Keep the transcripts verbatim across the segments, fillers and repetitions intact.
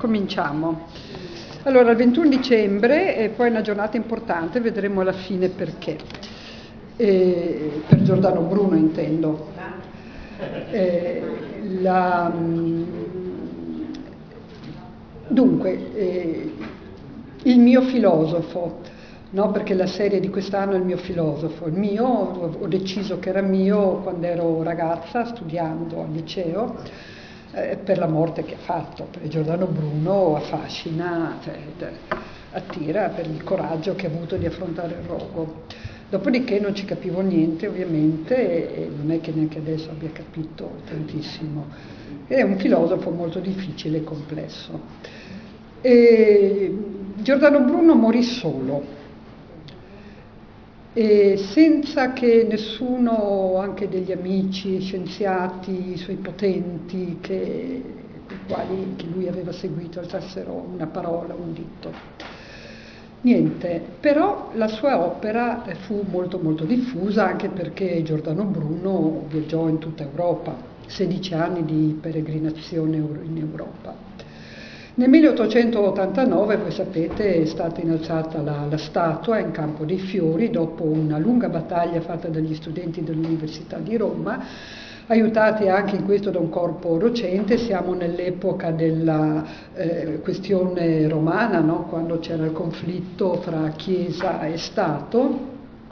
cominciamo. Allora, il ventuno dicembre è poi una giornata importante, vedremo alla fine perché. E, per Giordano Bruno intendo. E, la, dunque, eh, il mio filosofo, no? Perché la serie di quest'anno è il mio filosofo. Il mio, ho deciso che era mio quando ero ragazza, studiando al liceo, eh, per la morte che ha fatto, perché Giordano Bruno affascina, cioè, attira per il coraggio che ha avuto di affrontare il rogo. Dopodiché non ci capivo niente, ovviamente, e non è che neanche adesso abbia capito tantissimo. È un filosofo molto difficile e complesso. E Giordano Bruno morì solo, e senza che nessuno, anche degli amici, scienziati, i suoi potenti, che, i quali, che lui aveva seguito, alzassero una parola, un dito. Niente, però la sua opera fu molto molto diffusa, anche perché Giordano Bruno viaggiò in tutta Europa, sedici anni di peregrinazione in Europa. Nel milleottocentottantanove, voi sapete, è stata innalzata la, la statua in Campo dei Fiori dopo una lunga battaglia fatta dagli studenti dell'Università di Roma, aiutati anche in questo da un corpo docente. Siamo nell'epoca della eh, questione romana, no? Quando c'era il conflitto fra Chiesa e Stato.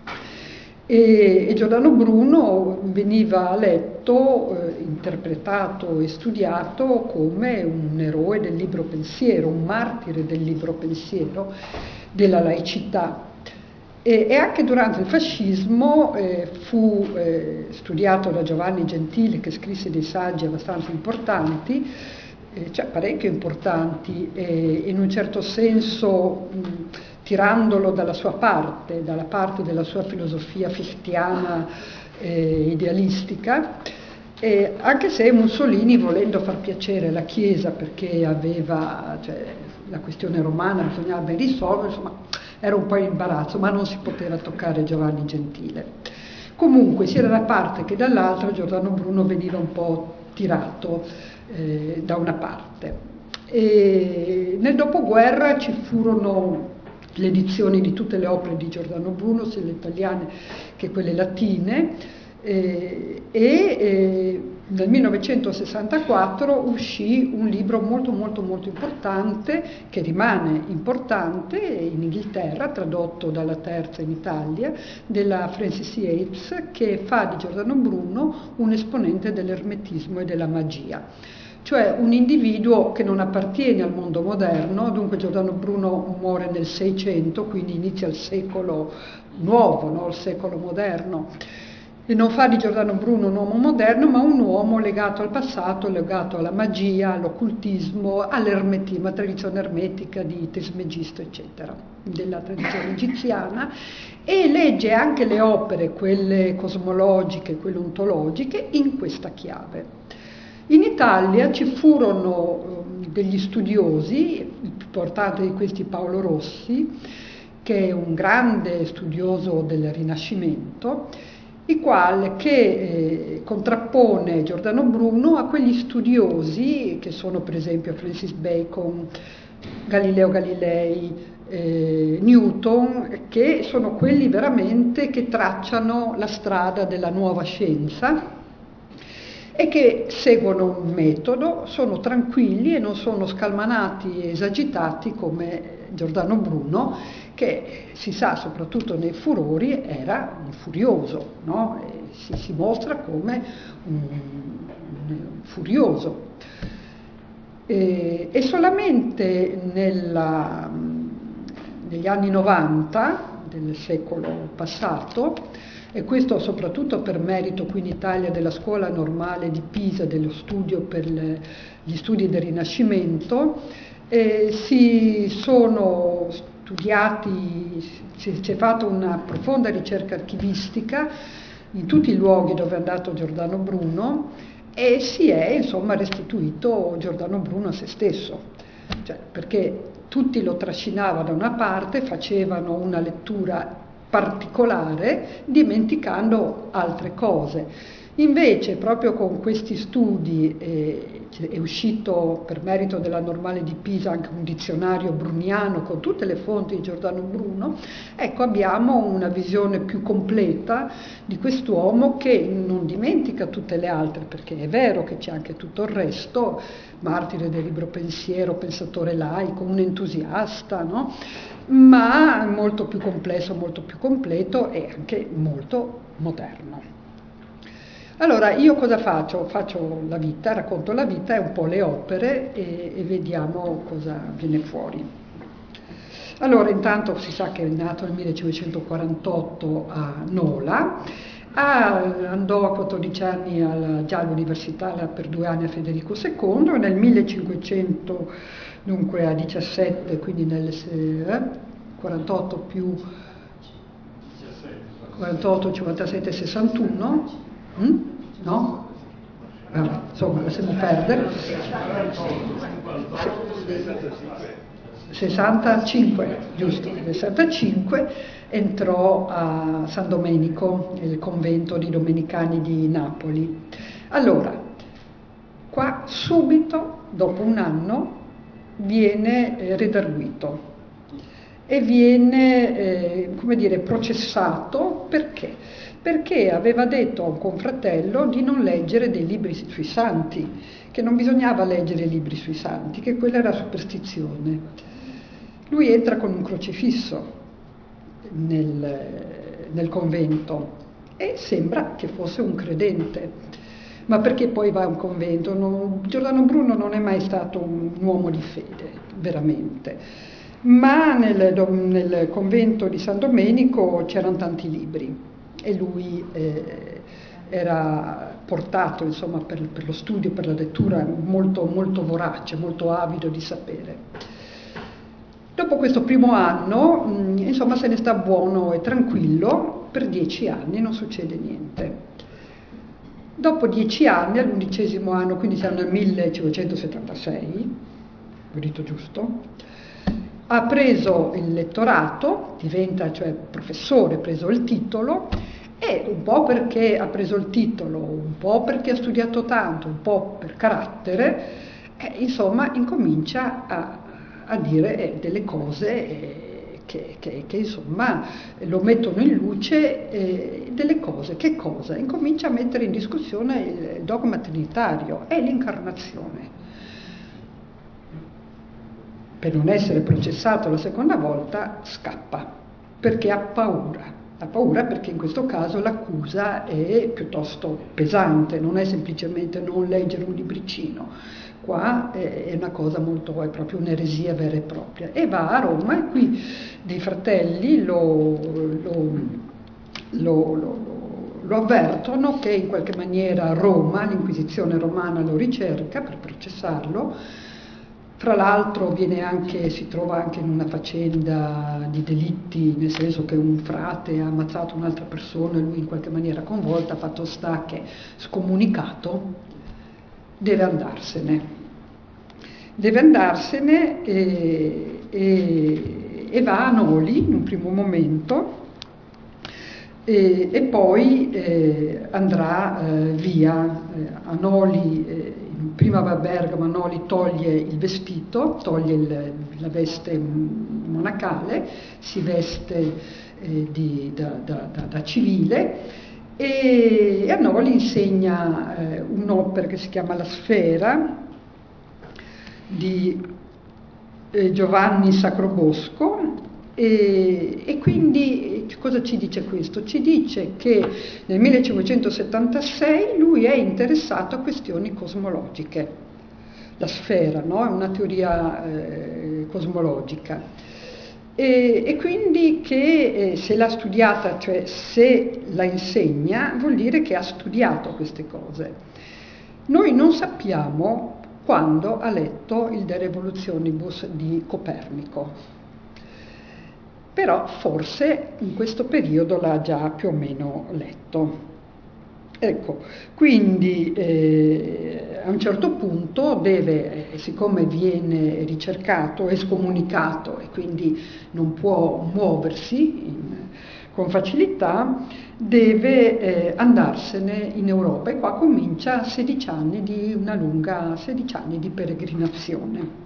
E, e Giordano Bruno veniva letto, eh, interpretato e studiato come un eroe del libero pensiero, un martire del libero pensiero, della laicità. E, e anche durante il fascismo eh, fu eh, studiato da Giovanni Gentile, che scrisse dei saggi abbastanza importanti, eh, cioè parecchio importanti, e in un certo senso mh, tirandolo dalla sua parte, dalla parte della sua filosofia fichtiana e idealistica, e anche se Mussolini, volendo far piacere la Chiesa, perché aveva, cioè, la questione romana bisognava ben risolvere, insomma, era un po' in imbarazzo, ma non si poteva toccare Giovanni Gentile. Comunque, sia da una parte che dall'altra, Giordano Bruno veniva un po' tirato eh, da una parte. E nel dopoguerra ci furono le edizioni di tutte le opere di Giordano Bruno, sia le italiane che quelle latine, eh, e eh, nel millenovecentosessantaquattro uscì un libro molto molto molto importante, che rimane importante, in Inghilterra, tradotto dalla Terza in Italia, della Frances Yates, che fa di Giordano Bruno un esponente dell'ermetismo e della magia. Cioè un individuo che non appartiene al mondo moderno. Dunque Giordano Bruno muore nel Seicento, quindi inizia il secolo nuovo, no? Il secolo moderno. E non fa di Giordano Bruno un uomo moderno, ma un uomo legato al passato, legato alla magia, all'occultismo, all'ermetismo, alla tradizione ermetica di Trismegisto, eccetera, della tradizione egiziana, e legge anche le opere, quelle cosmologiche, quelle ontologiche, in questa chiave. In Italia ci furono degli studiosi, il più importante di questi Paolo Rossi, che è un grande studioso del Rinascimento, il quale che eh, contrappone Giordano Bruno a quegli studiosi che sono per esempio Francis Bacon, Galileo Galilei, eh, Newton, che sono quelli veramente che tracciano la strada della nuova scienza e che seguono un metodo, sono tranquilli e non sono scalmanati e esagitati come Giordano Bruno, che si sa soprattutto nei furori era un furioso, no? E si, si mostra come un, un furioso. E, e solamente nella, negli anni novanta del secolo passato, e questo soprattutto per merito qui in Italia della Scuola Normale di Pisa, dello studio per le, gli studi del Rinascimento, eh, si sono studiati, si, si è fatta una profonda ricerca archivistica in tutti i luoghi dove è andato Giordano Bruno, e si è insomma restituito Giordano Bruno a se stesso, cioè, perché tutti lo trascinavano da una parte, facevano una lettura particolare, dimenticando altre cose. Invece, proprio con questi studi eh, è uscito per merito della Normale di Pisa anche un dizionario bruniano con tutte le fonti di Giordano Bruno. Ecco, abbiamo una visione più completa di quest'uomo che non dimentica tutte le altre, perché è vero che c'è anche tutto il resto, martire del libero pensiero, pensatore laico, un entusiasta, no? Ma molto più complesso, molto più completo e anche molto moderno. Allora, io cosa faccio? Faccio la vita, racconto la vita e un po' le opere e, e vediamo cosa viene fuori. Allora, intanto si sa che è nato nel millecinquecentoquarantotto a Nola, ah, andò a quattordici anni alla, già all'università per due anni a Federico secondo e nel millecinquecento, dunque a diciassette, quindi nel eh, quarantotto più quarantotto, cinquantasette, sessantuno, mm? No? Vabbè, insomma, lasciamo perdere. sessantacinque, giusto, nel sessantacinque entrò a San Domenico, il convento di Domenicani di Napoli. Allora, qua subito, dopo un anno, viene eh, redarguito e viene, eh, come dire, processato. Perché? Perché aveva detto a un confratello di non leggere dei libri sui santi, che non bisognava leggere libri sui santi, che quella era superstizione. Lui entra con un crocifisso nel, nel convento e sembra che fosse un credente. Ma perché poi va a un convento? Non, Giordano Bruno non è mai stato un uomo di fede, veramente. Ma nel, nel convento di San Domenico c'erano tanti libri e lui eh, era portato, insomma, per, per lo studio, per la lettura, molto, molto vorace, molto avido di sapere. Dopo questo primo anno, mh, insomma, se ne sta buono e tranquillo, per dieci anni non succede niente. Dopo dieci anni, all'undicesimo anno, quindi siamo nel millecinquecentosettantasei, ho detto giusto, ha preso il lettorato, diventa cioè professore, ha preso il titolo, e un po' perché ha preso il titolo, un po' perché ha studiato tanto, un po' per carattere, eh, insomma, incomincia a, a dire eh, delle cose eh, che, che, che, insomma, lo mettono in luce, eh, delle cose. Che cosa? Incomincia a mettere in discussione il dogma trinitario e l'incarnazione. Per non essere processato la seconda volta scappa, perché ha paura. Ha paura perché in questo caso l'accusa è piuttosto pesante, non è semplicemente non leggere un libricino. Qua è una cosa molto, è proprio un'eresia vera e propria. E va a Roma e qui dei fratelli lo, lo, lo, lo, lo avvertono che in qualche maniera Roma, l'Inquisizione romana lo ricerca per processarlo. Fra l'altro viene anche, si trova anche in una faccenda di delitti, nel senso che un frate ha ammazzato un'altra persona e lui in qualche maniera coinvolta, fatto sta che scomunicato deve andarsene. Deve andarsene e, e, e va a Noli in un primo momento e, e poi eh, andrà eh, via eh, a Noli. Eh, Prima va a Bergamo, Noli toglie il vestito, toglie il, la veste monacale, si veste eh, di, da, da, da, da civile e a Noli insegna eh, un'opera che si chiama La Sfera di eh, Giovanni Sacrobosco. E, e quindi cosa ci dice questo? Ci dice che nel millecinquecentosettantasei lui è interessato a questioni cosmologiche. La sfera, no? È una teoria eh, cosmologica. E, e quindi che eh, se l'ha studiata, cioè se la insegna, vuol dire che ha studiato queste cose. Noi non sappiamo quando ha letto il De Revolutionibus di Copernico. Però forse in questo periodo l'ha già più o meno letto. Ecco, quindi eh, a un certo punto deve, eh, siccome viene ricercato, escomunicato e quindi non può muoversi in, con facilità, deve eh, andarsene in Europa e qua comincia sedici anni di una lunga sedici anni di peregrinazione.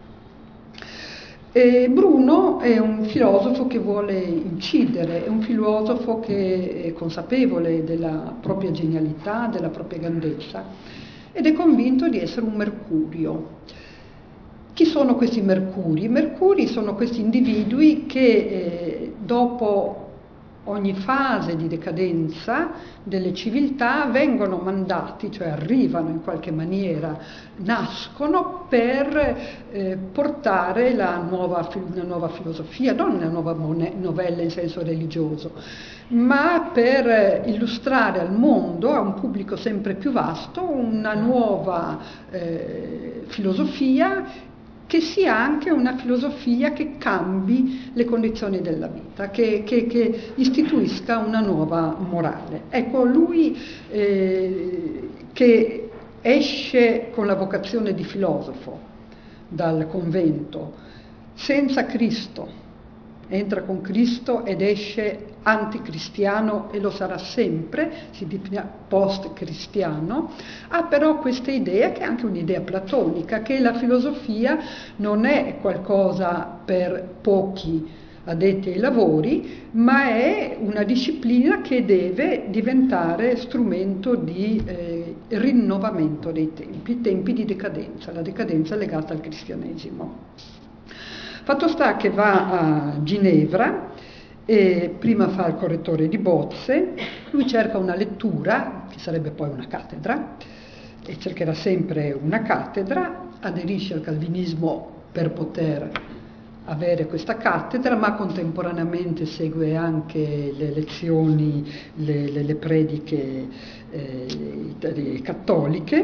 E Bruno è un filosofo che vuole incidere, è un filosofo che è consapevole della propria genialità, della propria grandezza ed è convinto di essere un Mercurio. Chi sono questi Mercuri? I Mercuri sono questi individui che eh, dopo ogni fase di decadenza delle civiltà vengono mandati, cioè arrivano in qualche maniera, nascono per eh, portare la nuova, una nuova filosofia, non una nuova novella in senso religioso, ma per illustrare al mondo, a un pubblico sempre più vasto, una nuova eh, filosofia che sia anche una filosofia che cambi le condizioni della vita, che, che, che istituisca una nuova morale. Ecco, lui eh, che esce con la vocazione di filosofo dal convento, senza Cristo, entra con Cristo ed esce anticristiano e lo sarà sempre, si definirà post-cristiano, ha però questa idea che è anche un'idea platonica, che la filosofia non è qualcosa per pochi addetti ai lavori, ma è una disciplina che deve diventare strumento di eh, rinnovamento dei tempi, tempi di decadenza, la decadenza legata al cristianesimo. Fatto sta che va a Ginevra e prima fa il correttore di bozze, lui cerca una lettura, che sarebbe poi una cattedra, e cercherà sempre una cattedra, aderisce al calvinismo per poter avere questa cattedra, ma contemporaneamente segue anche le lezioni, le, le, le prediche eh, cattoliche,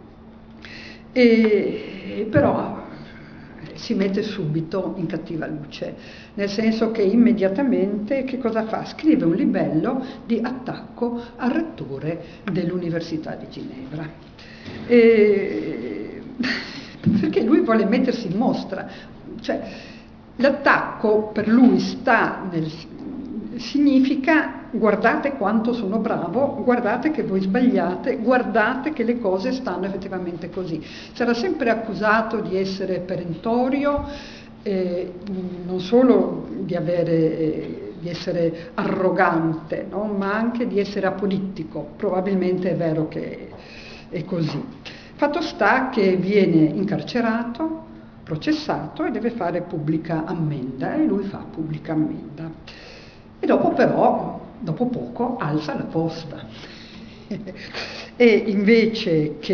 e, però si mette subito in cattiva luce, nel senso che immediatamente che cosa fa? Scrive un libello di attacco al rettore dell'Università di Ginevra, e... perché lui vuole mettersi in mostra, cioè l'attacco per lui sta nel significa guardate quanto sono bravo, guardate che voi sbagliate, guardate che le cose stanno effettivamente così. Sarà sempre accusato di essere perentorio, eh, non solo di, avere, eh, di essere arrogante, no? Ma anche di essere apolitico. Probabilmente è vero che è così. Fatto sta che viene incarcerato, processato e deve fare pubblica ammenda, e lui fa pubblica ammenda. E dopo però, dopo poco, alza la posta e invece che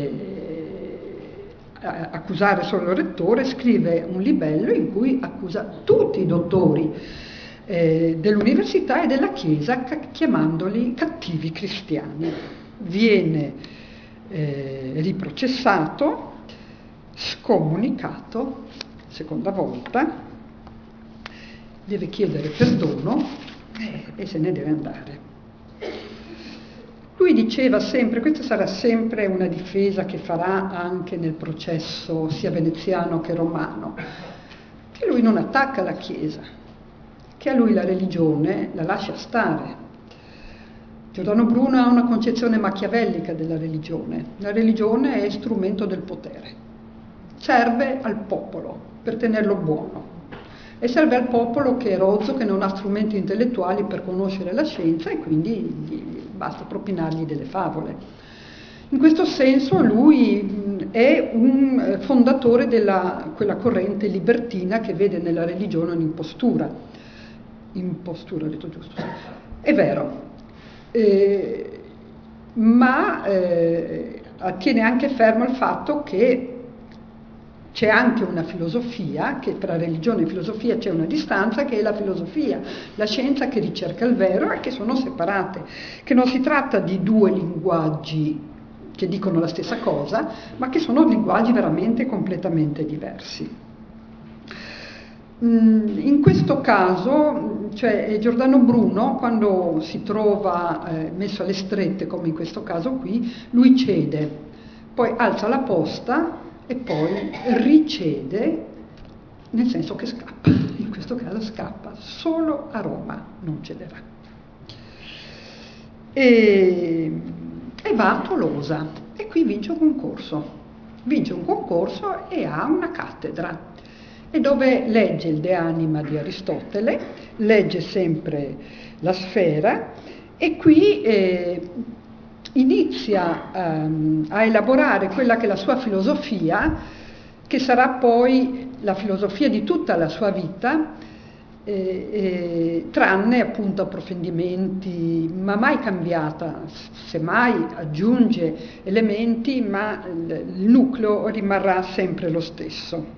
eh, accusare solo il rettore, scrive un libello in cui accusa tutti i dottori eh, dell'università e della Chiesa, chiamandoli cattivi cristiani. Viene eh, riprocessato, scomunicato, seconda volta, deve chiedere perdono eh, e se ne deve andare. Lui diceva sempre, questa sarà sempre una difesa che farà anche nel processo sia veneziano che romano, che lui non attacca la Chiesa, che a lui la religione la lascia stare. Giordano Bruno ha una concezione machiavellica della religione. La religione è strumento del potere, serve al popolo per tenerlo buono. E serve al popolo che è rozzo, che non ha strumenti intellettuali per conoscere la scienza, e quindi gli basta propinargli delle favole. In questo senso lui è un fondatore della quella corrente libertina che vede nella religione un'impostura. Impostura, ho detto giusto? Sì. È vero, eh, ma eh, tiene anche fermo il fatto che c'è anche una filosofia, che tra religione e filosofia c'è una distanza, che è la filosofia, la scienza che ricerca il vero, e che sono separate, che non si tratta di due linguaggi che dicono la stessa cosa, ma che sono linguaggi veramente completamente diversi. In questo caso, cioè Giordano Bruno, quando si trova eh, messo alle strette, come in questo caso qui, lui cede, poi alza la posta e poi ricede, nel senso che scappa, in questo caso scappa, solo a Roma non cederà. e, e va a Tolosa e qui vince un concorso. Vince un concorso e ha una cattedra, e dove legge il De Anima di Aristotele, legge sempre la Sfera, e qui eh, inizia ehm, a elaborare quella che è la sua filosofia, che sarà poi la filosofia di tutta la sua vita, eh, eh, tranne appunto approfondimenti, ma mai cambiata, semmai aggiunge elementi, ma il nucleo rimarrà sempre lo stesso.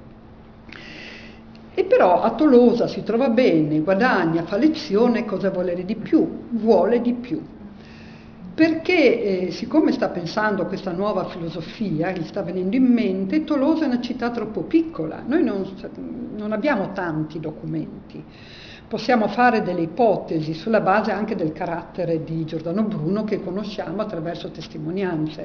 E però a Tolosa si trova bene, guadagna, fa lezione, cosa volere di più? Vuole di più. Perché eh, siccome sta pensando a questa nuova filosofia, gli sta venendo in mente, Tolosa è una città troppo piccola, noi non, non abbiamo tanti documenti, possiamo fare delle ipotesi sulla base anche del carattere di Giordano Bruno che conosciamo attraverso testimonianze.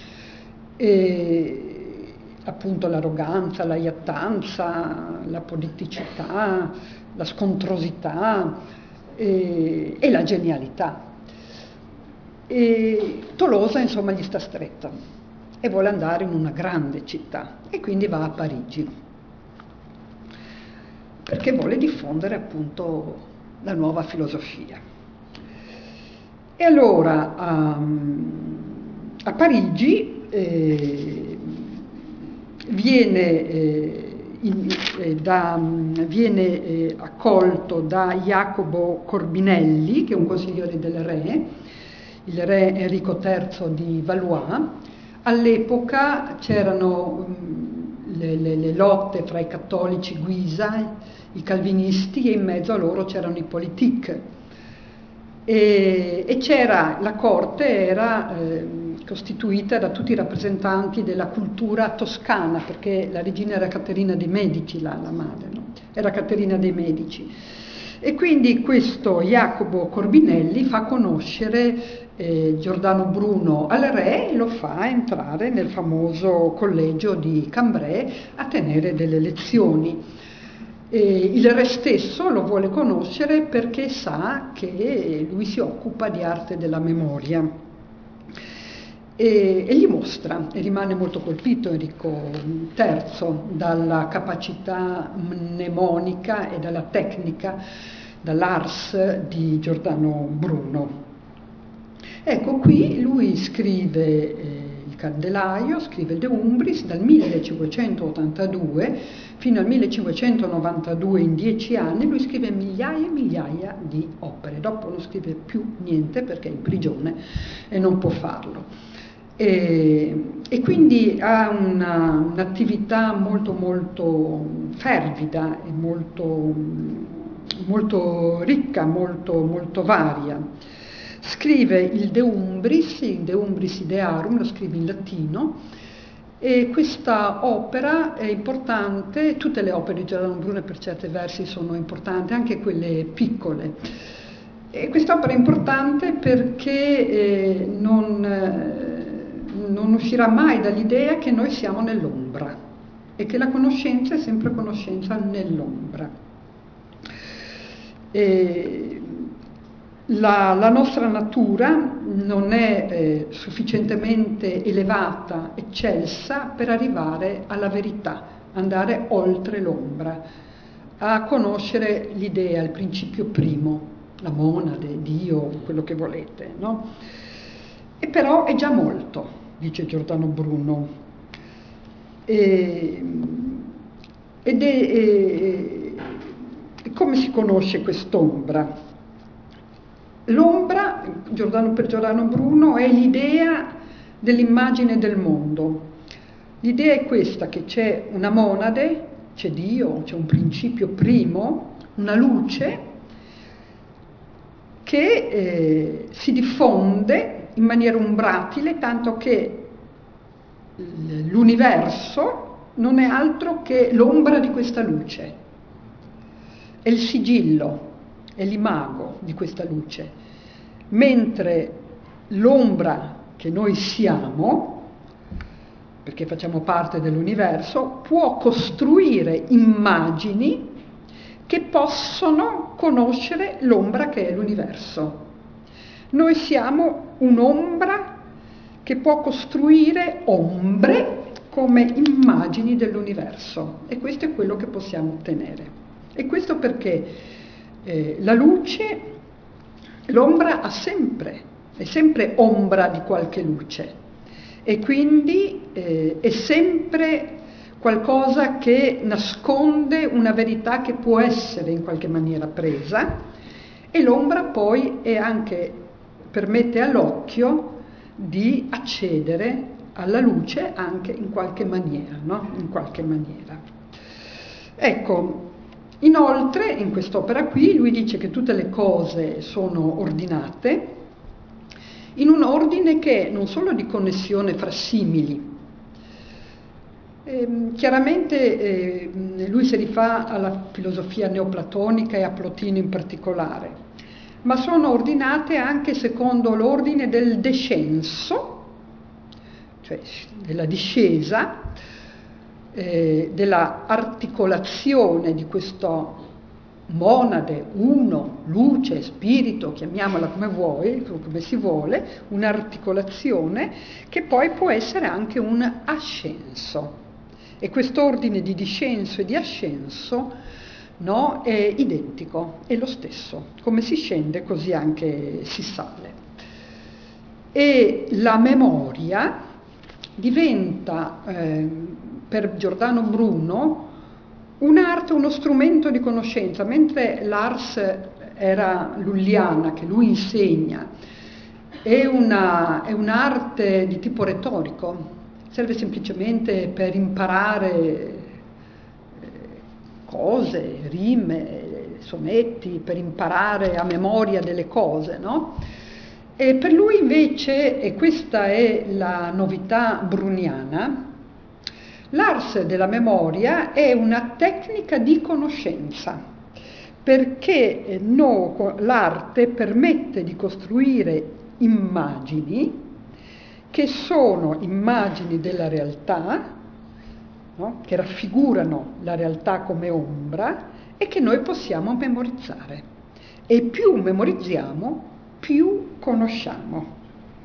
E, appunto l'arroganza, la iattanza, la politicità, la scontrosità e, e la genialità. E Tolosa insomma gli sta stretta e vuole andare in una grande città e quindi va a Parigi perché vuole diffondere appunto la nuova filosofia. E allora um, a Parigi eh, viene, eh, in, eh, da, viene eh, accolto da Jacopo Corbinelli, che è un consigliere del re, il re Enrico terzo di Valois. All'epoca c'erano um, le, le, le lotte fra i cattolici Guisa, i calvinisti, e in mezzo a loro c'erano i politic. E, e c'era, la corte era eh, costituita da tutti i rappresentanti della cultura toscana, perché la regina era Caterina dei Medici, la, la madre, no? Era Caterina dei Medici. E quindi questo Jacopo Corbinelli fa conoscere eh, Giordano Bruno al re e lo fa entrare nel famoso collegio di Cambrai a tenere delle lezioni. E il re stesso lo vuole conoscere perché sa che lui si occupa di arte della memoria e, e gli mostra, e rimane molto colpito Enrico terzo dalla capacità mnemonica e dalla tecnica, dall'ars di Giordano Bruno. Ecco, qui lui scrive eh, il Candelaio, scrive il De Umbris dal millecinquecentottantadue fino al millecinquecentonovantadue, in dieci anni lui scrive migliaia e migliaia di opere. Dopo non scrive più niente perché è in prigione e non può farlo. E, e quindi ha una, un'attività molto molto fervida e molto, molto ricca, molto, molto varia. Scrive il De Umbris, il De Umbris Idearum, lo scrive in latino, e questa opera è importante. Tutte le opere di Giordano Bruno per certi versi sono importanti, anche quelle piccole. E questa opera è importante perché eh, non, eh, non uscirà mai dall'idea che noi siamo nell'ombra e che la conoscenza è sempre conoscenza nell'ombra. E La, la nostra natura non è eh, sufficientemente elevata, eccelsa per arrivare alla verità, andare oltre l'ombra, a conoscere l'idea, il principio primo, la monade, Dio, quello che volete, no? E però è già molto, dice Giordano Bruno. E, ed è, e, e come si conosce quest'ombra? L'ombra, Giordano, per Giordano Bruno, è l'idea dell'immagine del mondo. L'idea è questa, che c'è una monade, c'è Dio, c'è un principio primo, una luce che eh, si diffonde in maniera umbratile, tanto che l'universo non è altro che l'ombra di questa luce. È il sigillo, è l'imago di questa luce, mentre l'ombra che noi siamo, perché facciamo parte dell'universo, può costruire immagini che possono conoscere l'ombra che è l'universo. Noi siamo un'ombra che può costruire ombre come immagini dell'universo, e questo è quello che possiamo ottenere. E questo perché eh, la luce, l'ombra ha sempre, è sempre ombra di qualche luce, e quindi eh, è sempre qualcosa che nasconde una verità che può essere in qualche maniera presa, e l'ombra poi è anche, permette all'occhio di accedere alla luce anche in qualche maniera, no? In qualche maniera. Ecco, inoltre in quest'opera qui lui dice che tutte le cose sono ordinate in un ordine che è non solo di connessione fra simili. Eh, chiaramente eh, lui si rifà alla filosofia neoplatonica e a Plotino in particolare, ma sono ordinate anche secondo l'ordine del descenso, cioè della discesa, eh, della articolazione di questo monade, uno, luce, spirito, chiamiamola come vuoi, come si vuole, un'articolazione che poi può essere anche un ascenso. E quest'ordine di discenso e di ascenso, no, è identico, è lo stesso. Come si scende, così anche si sale. E la memoria diventa, eh, per Giordano Bruno, un'arte, uno strumento di conoscenza, mentre l'ars era lulliana, che lui insegna, è, una, è un'arte di tipo retorico, serve semplicemente per imparare cose, rime, sonetti, per imparare a memoria delle cose, no? E per lui invece, e questa è la novità bruniana, l'ars della memoria è una tecnica di conoscenza, perché no, l'arte permette di costruire immagini che sono immagini della realtà, no? Che raffigurano la realtà come ombra e che noi possiamo memorizzare. E più memorizziamo, più conosciamo.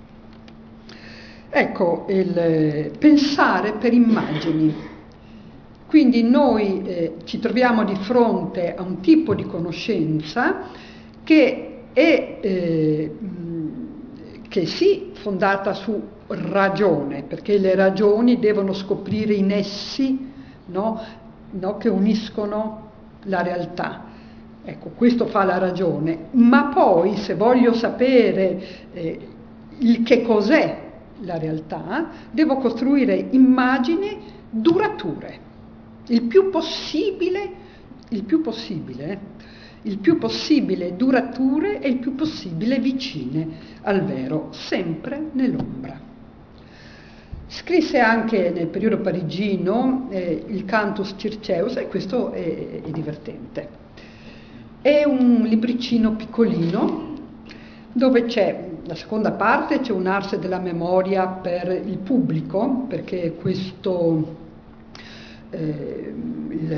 Ecco, il pensare per immagini. Quindi noi eh, ci troviamo di fronte a un tipo di conoscenza che è eh, che sì fondata su ragione, perché le ragioni devono scoprire i nessi, no? No? Che uniscono la realtà. Ecco, questo fa la ragione, ma poi se voglio sapere eh, il che cos'è la realtà, devo costruire immagini durature, il più possibile, il più possibile, il più possibile durature e il più possibile vicine al vero, sempre nell'ombra. Scrisse anche nel periodo parigino eh, il Cantus Circeus, e questo è, è divertente. È un libricino piccolino dove c'è, la seconda parte, c'è un'ars della memoria per il pubblico, perché questo, eh, il,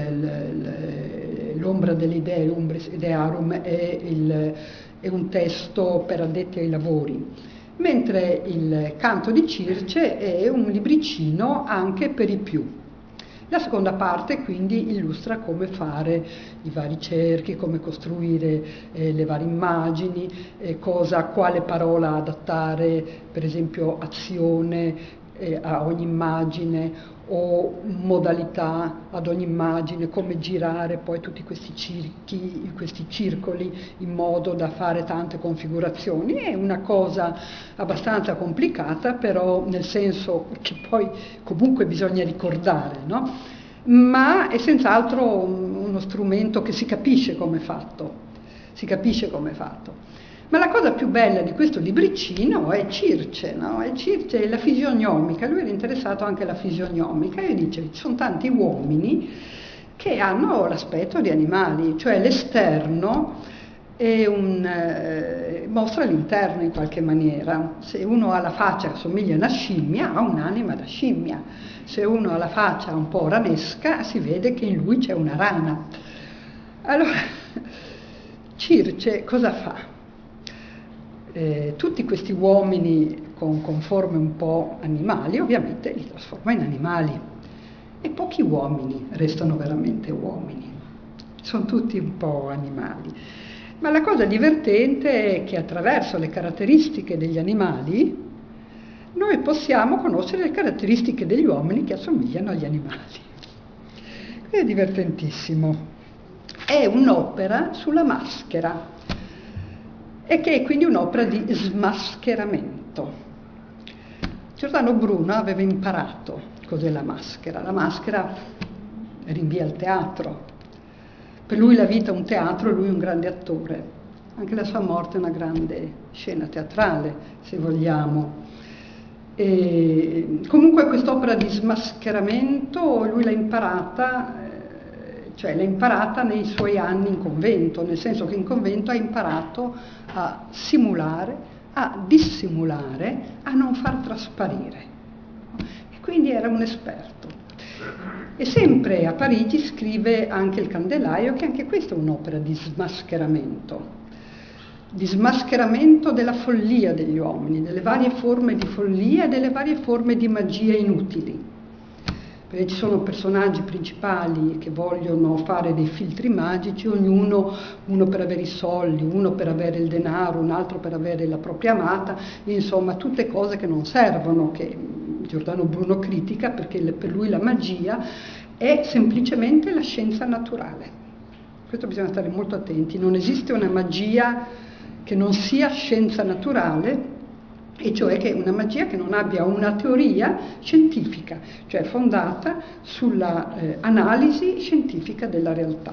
il, l'ombra delle idee, l'umbris idearum, è, il, è un testo per addetti ai lavori, mentre il Canto di Circe è un libricino anche per i più. La seconda parte quindi illustra come fare i vari cerchi, come costruire eh, le varie immagini, eh, cosa, quale parola adattare, per esempio azione eh, a ogni immagine o modalità ad ogni immagine, come girare poi tutti questi circhi, questi circoli in modo da fare tante configurazioni. È una cosa abbastanza complicata, però nel senso che poi comunque bisogna ricordare, no? Ma è senz'altro uno strumento che si capisce come è fatto, si capisce come è fatto. Ma la cosa più bella di questo libricino è Circe, no? È Circe, la fisionomica, lui era interessato anche alla fisionomica e dice ci sono tanti uomini che hanno l'aspetto di animali, cioè l'esterno è un, eh, mostra l'interno in qualche maniera. Se uno ha la faccia che somiglia a una scimmia, ha un'anima da scimmia. Se uno ha la faccia un po' ranesca, si vede che in lui c'è una rana. Allora, Circe cosa fa? eh, tutti questi uomini con, con forme un po' animali, ovviamente li trasforma in animali. E pochi uomini restano veramente uomini, sono tutti un po' animali. Ma la cosa divertente è che attraverso le caratteristiche degli animali noi possiamo conoscere le caratteristiche degli uomini che assomigliano agli animali. È divertentissimo. È un'opera sulla maschera e che è quindi un'opera di smascheramento. Giordano Bruno aveva imparato cos'è la maschera. La maschera rinvia al teatro. Per lui la vita è un teatro, lui è un grande attore. Anche la sua morte è una grande scena teatrale, se vogliamo. E comunque quest'opera di smascheramento lui l'ha imparata, cioè l'ha imparata nei suoi anni in convento, nel senso che in convento ha imparato a simulare, a dissimulare, a non far trasparire. E quindi era un esperto. E sempre a Parigi scrive anche Il Candelaio, che anche questa è un'opera di smascheramento, di smascheramento della follia degli uomini, delle varie forme di follia e delle varie forme di magia inutili. Perché ci sono personaggi principali che vogliono fare dei filtri magici, ognuno, uno per avere i soldi, uno per avere il denaro, un altro per avere la propria amata, insomma tutte cose che non servono, che Giordano Bruno critica perché per lui la magia è semplicemente la scienza naturale. Questo bisogna stare molto attenti, non esiste una magia che non sia scienza naturale, e cioè che una magia che non abbia una teoria scientifica, cioè fondata sulla eh, analisi scientifica della realtà.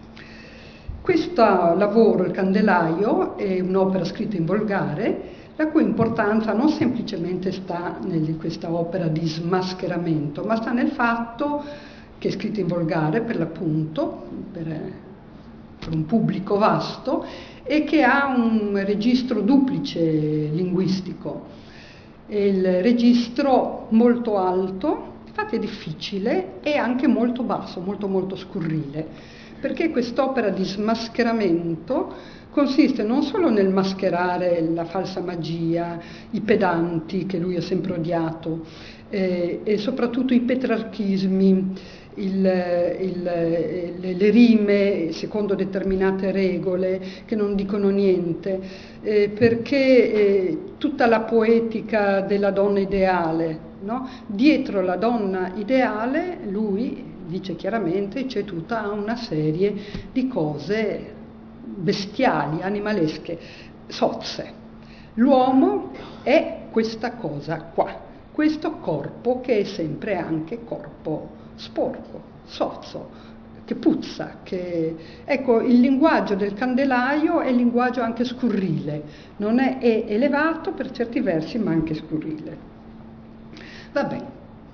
Questo lavoro, Il Candelaio, è un'opera scritta in volgare, la cui importanza non semplicemente sta in questa opera di smascheramento, ma sta nel fatto che è scritta in volgare per l'appunto, per, per un pubblico vasto, e che ha un registro duplice linguistico. Il registro molto alto, infatti è difficile, e anche molto basso, molto molto scurrile, perché quest'opera di smascheramento consiste non solo nel mascherare la falsa magia, i pedanti che lui ha sempre odiato, eh, e soprattutto i petrarchismi, il, il, le, le rime secondo determinate regole che non dicono niente, eh, perché eh, tutta la poetica della donna ideale, no? Dietro la donna ideale, lui dice chiaramente, c'è tutta una serie di cose bestiali, animalesche, sozze. L'uomo è questa cosa qua, questo corpo che è sempre anche corpo sporco, sozzo, che puzza, che... Ecco, il linguaggio del Candelaio è il linguaggio anche scurrile, non è, è elevato per certi versi ma anche scurrile. Va bene,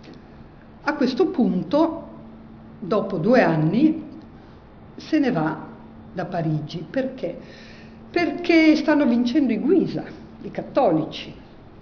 a questo punto, dopo due anni, se ne va da Parigi. Perché? Perché stanno vincendo i Guisa, i cattolici.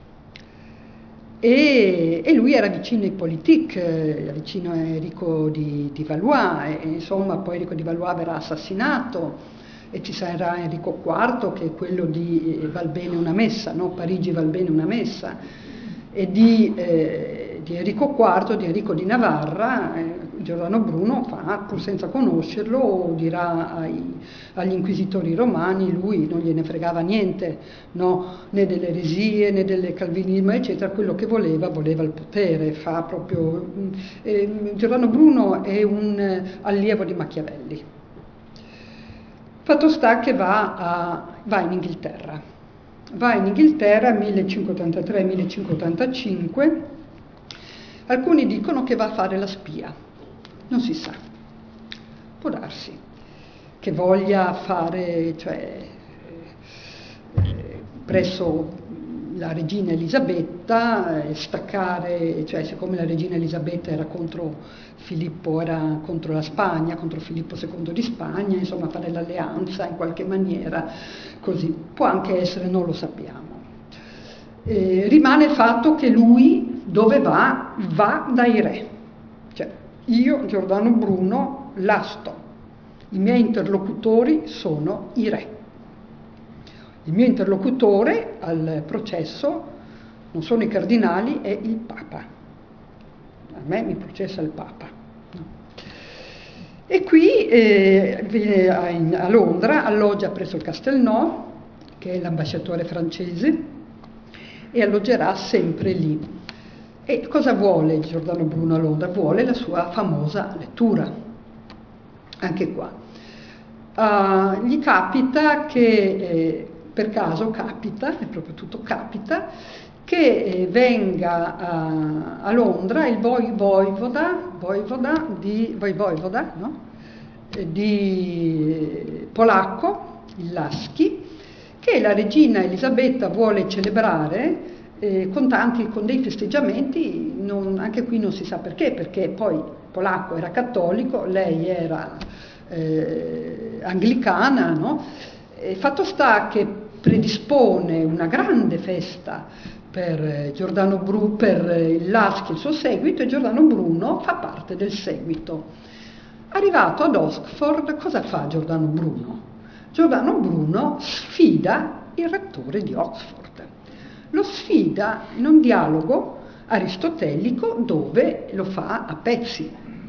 E, e lui era vicino ai politique, era vicino a Enrico di, di Valois, e insomma poi Enrico di Valois verrà assassinato e ci sarà Enrico quarto che è quello di eh, Val bene una messa, no? Parigi val bene una messa, e di, eh, di Enrico quarto, di Enrico di Navarra, eh, Giordano Bruno fa, pur senza conoscerlo, dirà ai, agli inquisitori romani, lui non gliene fregava niente, no? Né delle eresie, né del calvinismo, eccetera, quello che voleva, voleva il potere, fa proprio... Eh, Giordano Bruno è un eh, allievo di Machiavelli. Fatto sta che va, a, va in Inghilterra. Va in Inghilterra millecinquecentottantatré millecinquecentottantacinque, alcuni dicono che va a fare la spia, non si sa, può darsi che voglia fare, cioè, eh, presso la regina Elisabetta, eh, staccare, cioè siccome la regina Elisabetta era contro Filippo, era contro la Spagna, contro Filippo secondo di Spagna, insomma fare l'alleanza in qualche maniera, così, può anche essere, non lo sappiamo. Eh, rimane il fatto che lui dove va? Va dai re, cioè io Giordano Bruno là sto, i miei interlocutori sono i re. Il mio interlocutore al processo non sono i cardinali, è il Papa. A me mi processa il Papa. No. E qui eh, viene a, in, a Londra, alloggia presso il Castelnau, che è l'ambasciatore francese, e alloggerà sempre lì. E cosa vuole Giordano Bruno a Londra? Vuole la sua famosa lettura. Anche qua. Uh, gli capita che, eh, per caso capita, è proprio tutto capita, che eh, venga a, a Londra il voivoda, voivoda di, voivoda, no? eh, di polacco, il Laschi, che la regina Elisabetta vuole celebrare eh, con tanti, con dei festeggiamenti, non, anche qui non si sa perché, perché poi polacco era cattolico, lei era eh, anglicana, no? E fatto sta che predispone una grande festa per Giordano Bruno, per il Laschi, il suo seguito, e Giordano Bruno fa parte del seguito. Arrivato ad Oxford, cosa fa Giordano Bruno? Giordano Bruno sfida il rettore di Oxford. Lo sfida in un dialogo aristotelico dove lo fa a pezzi.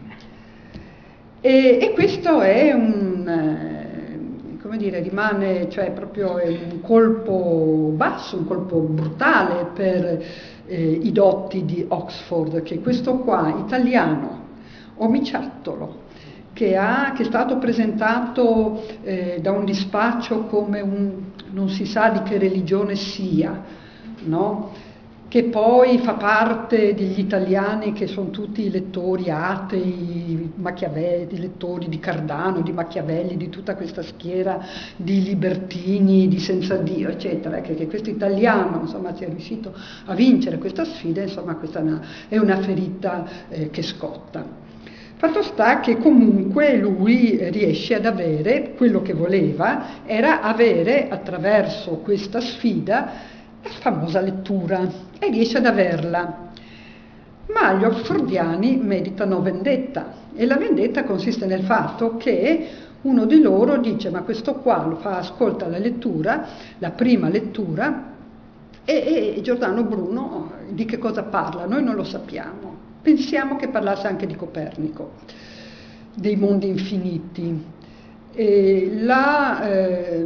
E, e questo è un, eh, come dire, rimane, cioè proprio un colpo basso, un colpo brutale per eh, i dotti di Oxford, che questo qua, italiano, omiciattolo, che, ha, che è stato presentato eh, da un dispaccio come un, non si sa di che religione sia, no? Che poi fa parte degli italiani che sono tutti lettori atei, Machiavelli, lettori di Cardano, di Machiavelli, di tutta questa schiera di libertini, di senza Dio, eccetera, che, che questo italiano, insomma, sia riuscito a vincere questa sfida, insomma, questa è una, è una ferita eh, che scotta. Fatto sta che comunque lui riesce ad avere quello che voleva, era avere attraverso questa sfida la famosa lettura, e riesce ad averla. Ma gli oxfordiani meditano vendetta, e la vendetta consiste nel fatto che uno di loro dice: ma questo qua lo fa, ascolta la lettura, la prima lettura, e, e Giordano Bruno di che cosa parla? Noi non lo sappiamo. Pensiamo che parlasse anche di Copernico, dei mondi infiniti. E la, eh,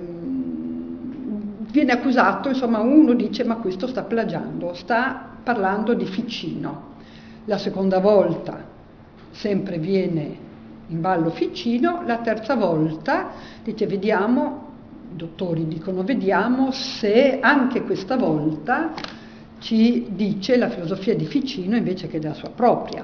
viene accusato, insomma, uno dice: ma questo sta plagiando, sta parlando di Ficino. La seconda volta sempre viene in ballo Ficino, la terza volta dice: vediamo, i dottori dicono, vediamo se anche questa volta ci dice la filosofia di Ficino invece che della sua propria.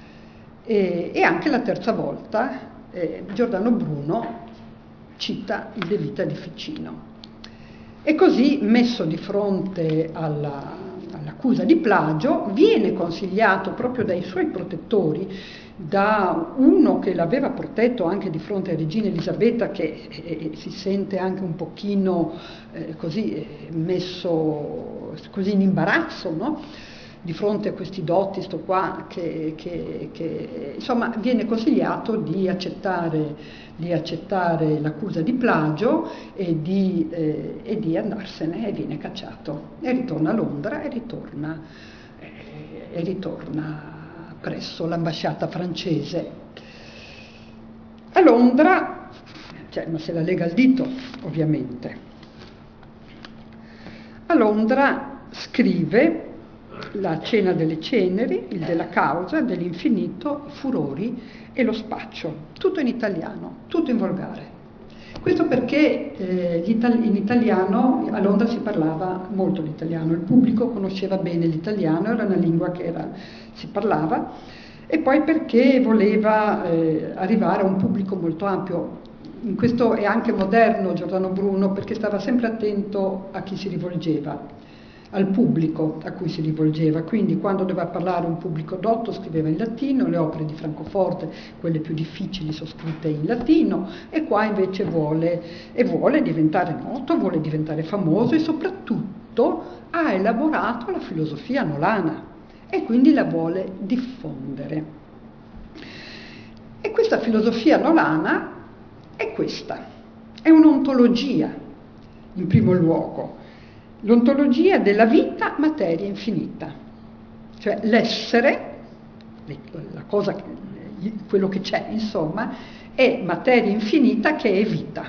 E, e anche la terza volta eh, Giordano Bruno cita il De Vita di Ficino. E così, messo di fronte alla, all'accusa di plagio, viene consigliato proprio dai suoi protettori, da uno che l'aveva protetto anche di fronte a Regina Elisabetta, che eh, si sente anche un pochino eh, così eh, messo così in imbarazzo, no? Di fronte a questi dotti, sto qua, che, che, che insomma viene consigliato di accettare, di accettare l'accusa di plagio e di, eh, e di andarsene, e viene cacciato. E ritorna a Londra e ritorna, eh, e ritorna presso l'ambasciata francese. A Londra, cioè, ma se la lega al dito, ovviamente. A Londra scrive La cena delle ceneri, Il della causa, dell'infinito, i furori e lo spaccio, tutto in italiano, tutto in volgare. Questo perché eh, in italiano a Londra si parlava molto l'italiano, il pubblico conosceva bene l'italiano, era una lingua che era, si parlava, e poi perché voleva eh, arrivare a un pubblico molto ampio. In questo è anche moderno Giordano Bruno, perché stava sempre attento a chi si rivolgeva, al pubblico a cui si rivolgeva. Quindi quando doveva parlare a un pubblico dotto scriveva in latino, le opere di Francoforte, quelle più difficili, sono scritte in latino, e qua invece vuole, e vuole diventare noto, vuole diventare famoso, e soprattutto ha elaborato la filosofia nolana e quindi la vuole diffondere. E questa filosofia nolana è questa, è un'ontologia in primo luogo, l'ontologia della vita materia infinita, cioè l'essere, la cosa, quello che c'è, insomma, è materia infinita che è vita.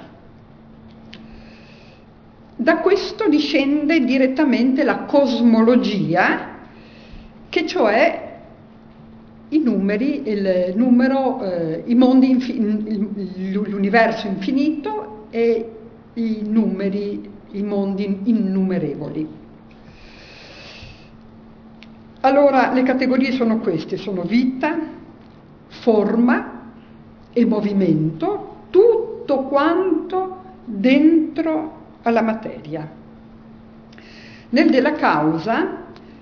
Da questo discende direttamente la cosmologia, che cioè i numeri, il numero, eh, i mondi, infin- l'universo infinito e i numeri, i mondi innumerevoli. Allora, le categorie sono queste, sono vita, forma e movimento, tutto quanto dentro alla materia. Nel della causa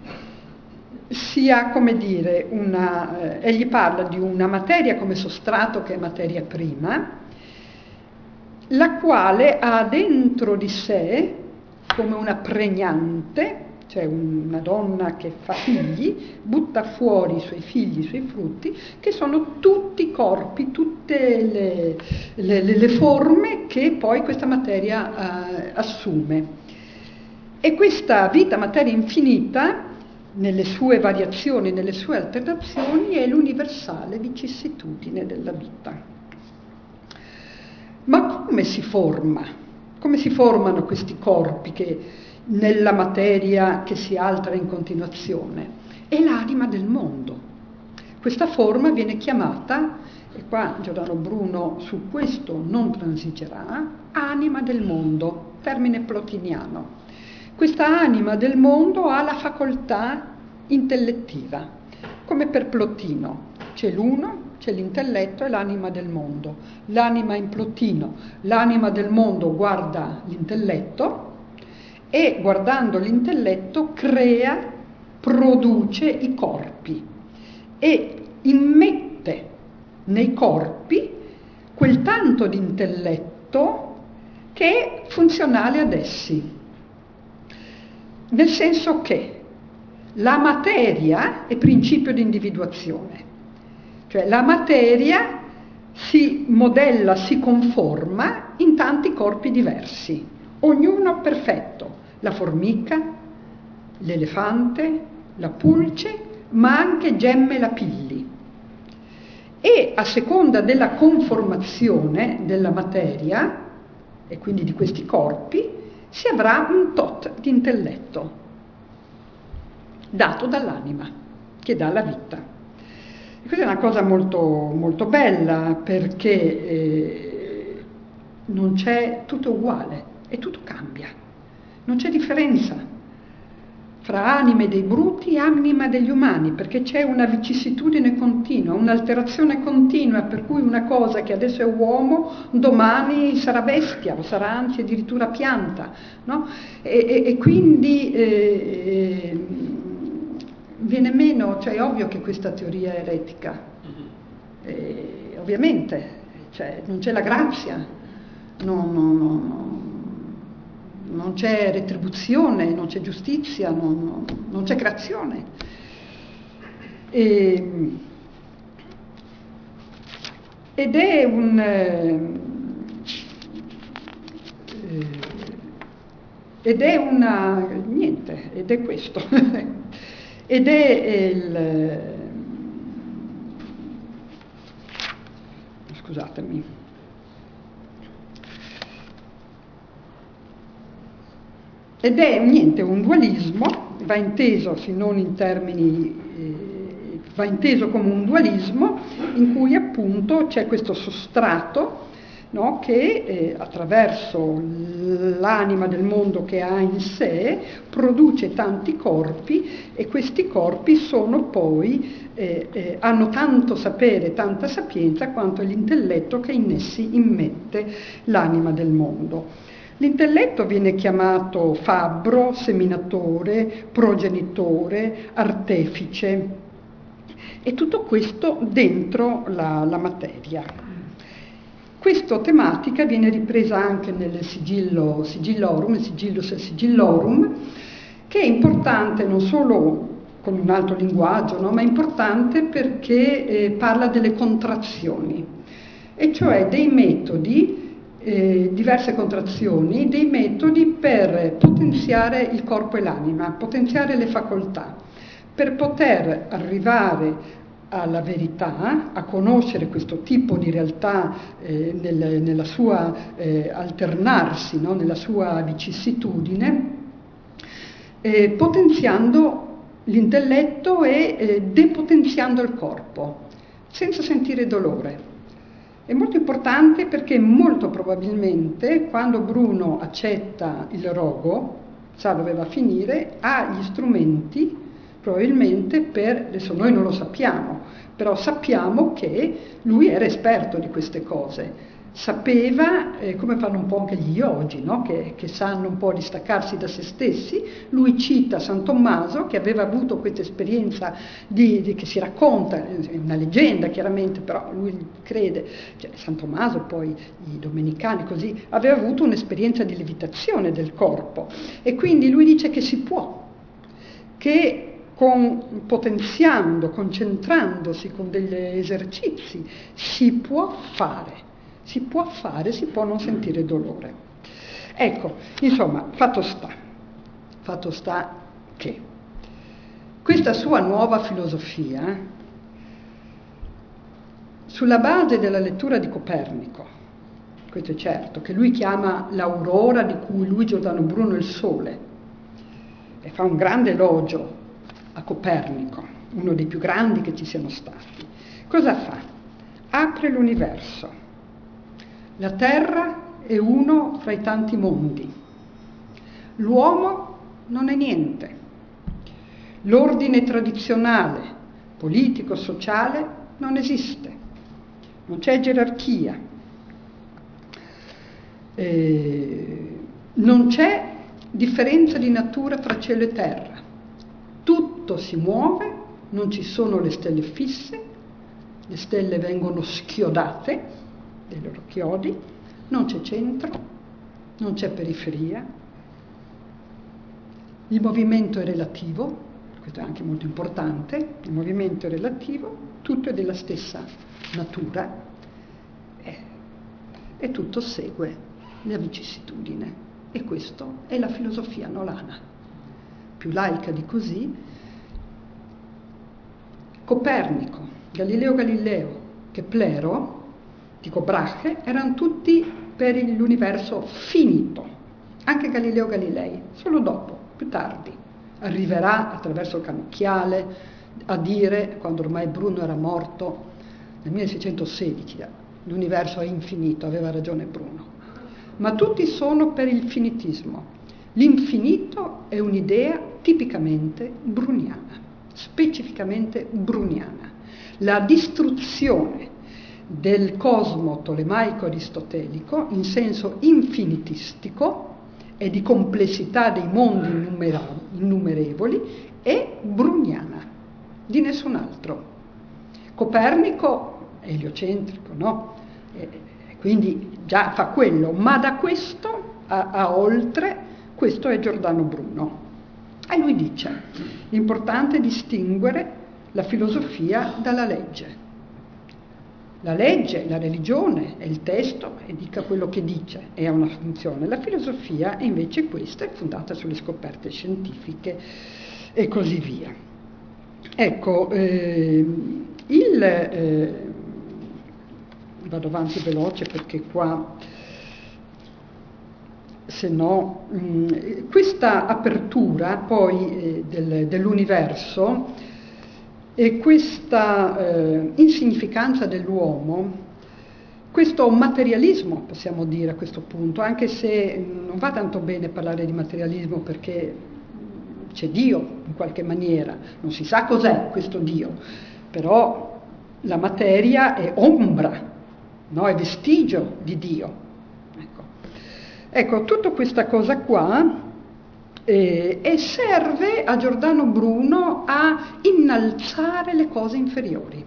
si ha, come dire, una, eh, egli parla di una materia come sostrato che è materia prima, la quale ha dentro di sé, come una pregnante, cioè una donna che fa figli, butta fuori i suoi figli, i suoi frutti, che sono tutti corpi, tutte le, le, le forme che poi questa materia eh, assume. E questa vita materia infinita, nelle sue variazioni, nelle sue alternazioni, è l'universale vicissitudine della vita. Ma come si forma? Come si formano questi corpi che nella materia che si altera in continuazione? È l'anima del mondo. Questa forma viene chiamata, e qua Giordano Bruno su questo non transigerà, anima del mondo, termine plotiniano. Questa anima del mondo ha la facoltà intellettiva, come per Plotino. C'è l'uno, c'è l'intelletto e l'anima del mondo. L'anima in Plotino, l'anima del mondo guarda l'intelletto e guardando l'intelletto crea, produce i corpi e immette nei corpi quel tanto di intelletto che è funzionale ad essi. Nel senso che la materia è principio di individuazione, cioè la materia si modella, si conforma in tanti corpi diversi, ognuno perfetto, la formica, l'elefante, la pulce, ma anche Gemme Lapilli. E a seconda della conformazione della materia, e quindi di questi corpi, si avrà un tot di intelletto dato dall'anima che dà la vita. E questa è una cosa molto, molto bella perché eh, non c'è tutto uguale e tutto cambia, non c'è differenza fra anime dei bruti e anima degli umani, perché c'è una vicissitudine continua, un'alterazione continua, per cui una cosa che adesso è uomo, domani sarà bestia, o sarà anzi addirittura pianta, no? E, e, e quindi eh, viene meno, cioè è ovvio che questa teoria è eretica, e, ovviamente, cioè, non c'è la grazia, no, no, no, no. Non c'è retribuzione, non c'è giustizia, non, non c'è creazione. E, ed è un... Eh, ed è una... niente, ed è questo. ed è il... scusatemi. Ed è niente, un dualismo, va inteso, se non in termini, eh, va inteso come un dualismo in cui appunto c'è questo sostrato, no, che eh, attraverso l'anima del mondo che ha in sé produce tanti corpi e questi corpi sono poi, eh, eh, hanno tanto sapere, tanta sapienza quanto l'intelletto che in essi immette l'anima del mondo. L'intelletto viene chiamato fabbro, seminatore, progenitore, artefice e tutto questo dentro la, la materia. Questa tematica viene ripresa anche nel sigillo sigillorum, il sigillus e sigillorum, che è importante non solo con un altro linguaggio, no, ma è importante perché eh, parla delle contrazioni, e cioè dei metodi Eh, di diverse contrazioni, dei metodi per potenziare il corpo e l'anima, potenziare le facoltà, per poter arrivare alla verità, a conoscere questo tipo di realtà eh, nel, nella sua eh, alternarsi, no? Nella sua vicissitudine, eh, potenziando l'intelletto e eh, depotenziando il corpo, senza sentire dolore. È molto importante perché molto probabilmente quando Bruno accetta il rogo, sa dove va a finire, ha gli strumenti probabilmente per, adesso noi non lo sappiamo, però sappiamo che lui era esperto di queste cose, sapeva, eh, come fanno un po' anche gli yogi, no? che, che sanno un po' distaccarsi da se stessi. Lui cita San Tommaso che aveva avuto questa esperienza di, di, che si racconta, è una leggenda chiaramente, però lui crede, cioè San Tommaso, poi i domenicani così, aveva avuto un'esperienza di levitazione del corpo e quindi lui dice che si può, che con, potenziando, concentrandosi con degli esercizi si può fare. Si può fare, si può non sentire dolore. Ecco, insomma, fatto sta, fatto sta che questa sua nuova filosofia, sulla base della lettura di Copernico, questo è certo, che lui chiama l'aurora di cui lui, Giordano Bruno, è il sole, e fa un grande elogio a Copernico, uno dei più grandi che ci siano stati. Cosa fa? Apre l'universo. La Terra è uno fra i tanti mondi. L'uomo non è niente. L'ordine tradizionale, politico, sociale, non esiste. Non c'è gerarchia. Eh, non c'è differenza di natura fra cielo e terra. Tutto si muove, non ci sono le stelle fisse, le stelle vengono schiodate dei loro chiodi, non c'è centro, non c'è periferia, il movimento è relativo, questo è anche molto importante, il movimento è relativo, tutto è della stessa natura e, e tutto segue la vicissitudine, e questa è la filosofia nolana. Più laica di così, Copernico, Galileo Galileo, Keplero, Tycho Brahe, erano tutti per l'universo finito. Anche Galileo Galilei, solo dopo, più tardi, arriverà attraverso il cannocchiale a dire, quando ormai Bruno era morto, nel milleseicentosedici, l'universo è infinito, aveva ragione Bruno. Ma tutti sono per il finitismo. L'infinito è un'idea tipicamente bruniana, specificamente bruniana. La distruzione del cosmo tolemaico aristotelico in senso infinitistico e di complessità dei mondi innumera- innumerevoli è bruniana, di nessun altro. Copernico è eliocentrico, no? E quindi già fa quello, ma da questo a, a oltre, questo è Giordano Bruno. E lui dice, l'importante è distinguere la filosofia dalla legge. La legge, la religione è il testo e dica quello che dice, e ha una funzione. La filosofia è invece questa, è fondata sulle scoperte scientifiche e così via. Ecco, eh, il, eh, vado avanti veloce perché qua, se no, mh, questa apertura poi eh, del, dell'universo e questa eh, insignificanza dell'uomo, questo materialismo, possiamo dire a questo punto, anche se non va tanto bene parlare di materialismo perché c'è Dio in qualche maniera, non si sa cos'è questo Dio, però la materia è ombra, no? È vestigio di Dio. Ecco, ecco tutta questa cosa qua. Eh, e serve a Giordano Bruno a innalzare le cose inferiori,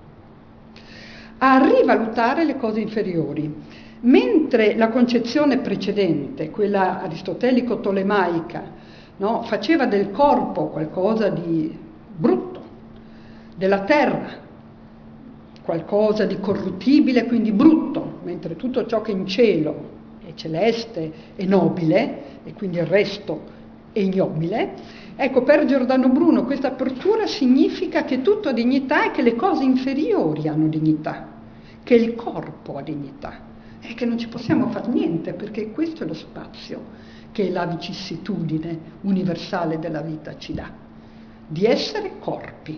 a rivalutare le cose inferiori, mentre la concezione precedente, quella aristotelico-tolemaica, no, faceva del corpo qualcosa di brutto, della terra qualcosa di corruttibile, quindi brutto, mentre tutto ciò che è in cielo è celeste e nobile, e quindi il resto è ignobile. Ecco, per Giordano Bruno questa apertura significa che tutto ha dignità e che le cose inferiori hanno dignità, che il corpo ha dignità e che non ci possiamo far niente, perché questo è lo spazio che la vicissitudine universale della vita ci dà, di essere corpi.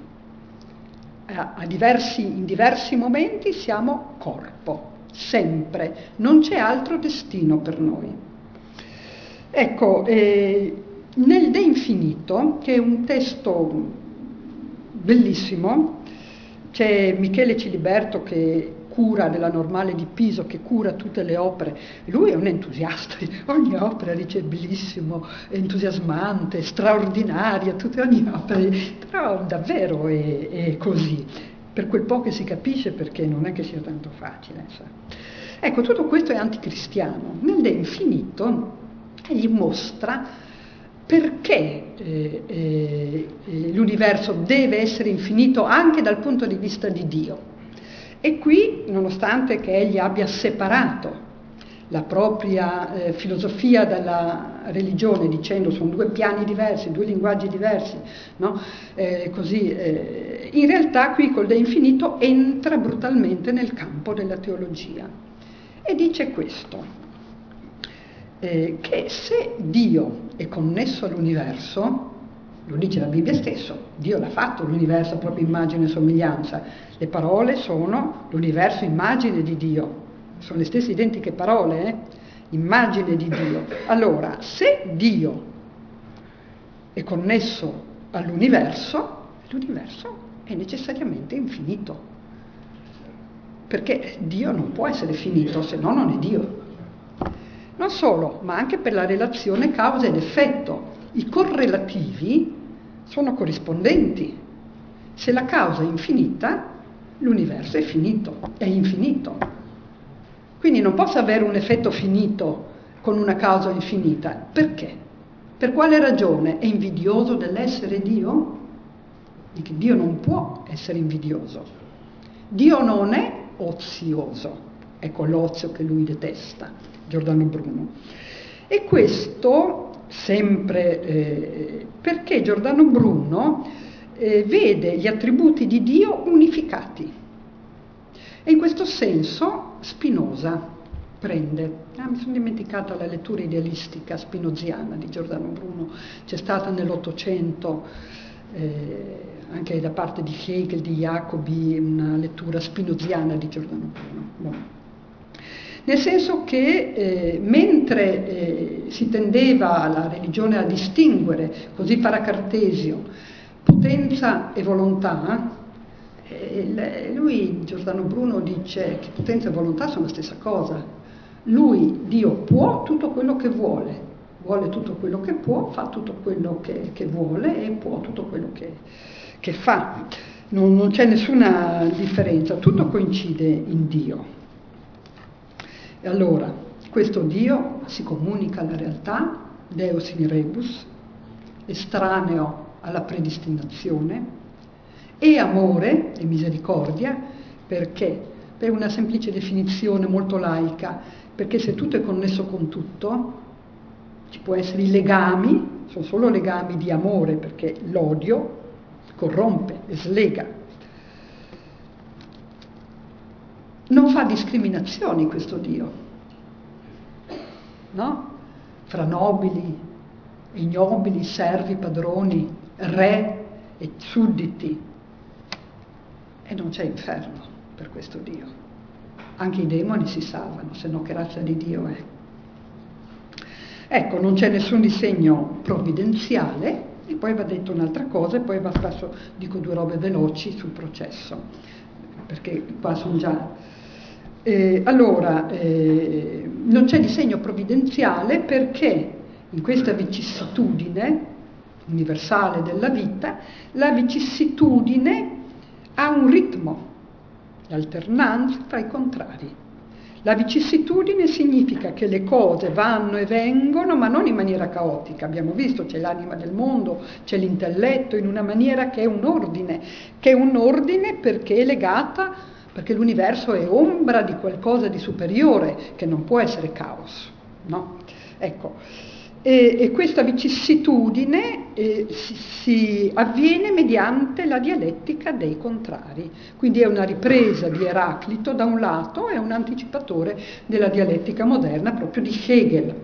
A, a diversi, in diversi momenti siamo corpo, sempre, non c'è altro destino per noi. Ecco, eh, nel De Infinito, che è un testo bellissimo, c'è Michele Ciliberto che cura della Normale di Piso, che cura tutte le opere. Lui è un entusiasta, ogni opera dice bellissimo, entusiasmante, straordinaria, tutte ogni opera, però davvero è, è così, per quel po' che si capisce, perché non è che sia tanto facile. Sa. Ecco, tutto questo è anticristiano. Nel De Infinito egli mostra perché eh, eh, l'universo deve essere infinito anche dal punto di vista di Dio. E qui, nonostante che egli abbia separato la propria eh, filosofia dalla religione, dicendo sono due piani diversi, due linguaggi diversi, no? eh, così, eh, in realtà qui col De Infinito entra brutalmente nel campo della teologia e dice questo, eh, che se Dio è connesso all'universo, lo dice la Bibbia stesso, Dio l'ha fatto l'universo a propria immagine e somiglianza, le parole sono l'universo immagine di Dio, sono le stesse identiche parole, eh? Immagine di Dio. Allora, se Dio è connesso all'universo, l'universo è necessariamente infinito, perché Dio non può essere finito, se no non è Dio. Non solo, ma anche per la relazione causa ed effetto. I correlativi sono corrispondenti. Se la causa è infinita, l'universo è finito, è infinito. Quindi non posso avere un effetto finito con una causa infinita. Perché? Per quale ragione? È invidioso dell'essere Dio? Perché Dio non può essere invidioso. Dio non è ozioso. Ecco l'ozio che lui detesta, Giordano Bruno. E questo sempre eh, perché Giordano Bruno eh, vede gli attributi di Dio unificati. E in questo senso Spinoza prende, ah, mi sono dimenticata la lettura idealistica spinoziana di Giordano Bruno, c'è stata nell'Ottocento eh, anche da parte di Hegel, di Jacobi, una lettura spinoziana di Giordano Bruno. Bon. Nel senso che eh, mentre eh, si tendeva alla religione a distinguere, così farà Cartesio, potenza e volontà, eh, lui, Giordano Bruno, dice che potenza e volontà sono la stessa cosa. Lui, Dio, può tutto quello che vuole, vuole tutto quello che può, fa tutto quello che, che vuole e può tutto quello che, che fa. Non, non c'è nessuna differenza, tutto coincide in Dio. E allora, questo Dio si comunica alla realtà, Deus in rebus, estraneo alla predestinazione, e amore e misericordia, perché? Per una semplice definizione molto laica, perché se tutto è connesso con tutto, ci può essere i legami, sono solo legami di amore, perché l'odio corrompe e slega. Non fa discriminazioni questo Dio, no? Fra nobili, ignobili, servi, padroni, re e sudditi. E non c'è inferno per questo Dio. Anche i demoni si salvano, se no che razza di Dio è. Ecco, non c'è nessun disegno provvidenziale, e poi va detto un'altra cosa, e poi va passo, dico due robe veloci sul processo, perché qua sono già... Eh, allora, eh, non c'è disegno provvidenziale perché in questa vicissitudine universale della vita, la vicissitudine ha un ritmo, l'alternanza fra i contrari. La vicissitudine significa che le cose vanno e vengono, ma non in maniera caotica. Abbiamo visto, c'è l'anima del mondo, c'è l'intelletto, in una maniera che è un ordine, che è un ordine perché è legata, perché l'universo è ombra di qualcosa di superiore, che non può essere caos. no? Ecco, e, e questa vicissitudine eh, si, si avviene mediante la dialettica dei contrari, quindi è una ripresa di Eraclito da un lato, è un anticipatore della dialettica moderna proprio di Hegel.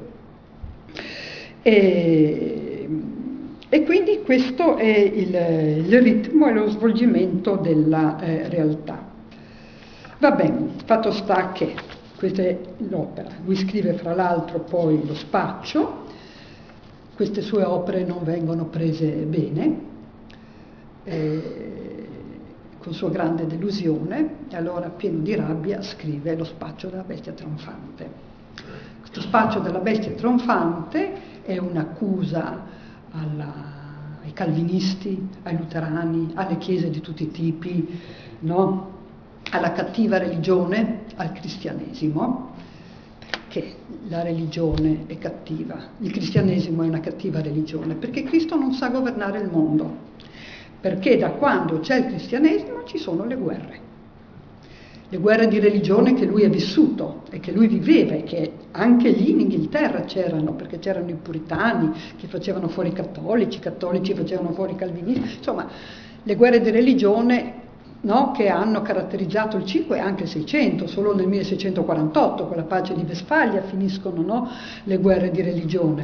E, e quindi questo è il, il ritmo e lo svolgimento della eh, realtà. Va bene, fatto sta che questa è l'opera. Lui scrive fra l'altro poi Lo Spaccio. Queste sue opere non vengono prese bene, eh, con sua grande delusione, e allora pieno di rabbia scrive Lo Spaccio della bestia trionfante. Questo Spaccio della bestia trionfante è un'accusa alla, ai calvinisti, ai luterani, alle chiese di tutti i tipi, no? Alla cattiva religione, al cristianesimo, perché la religione è cattiva, il cristianesimo è una cattiva religione, perché Cristo non sa governare il mondo, perché da quando c'è il cristianesimo ci sono le guerre, le guerre di religione che lui ha vissuto e che lui viveva e che anche lì in Inghilterra c'erano, perché c'erano i puritani che facevano fuori i cattolici, i cattolici facevano fuori i calvinisti, insomma le guerre di religione, no, che hanno caratterizzato il Cinque e anche il Seicento. Solo nel milleseicentoquarantotto, con la pace di Vestfalia, finiscono, no, le guerre di religione.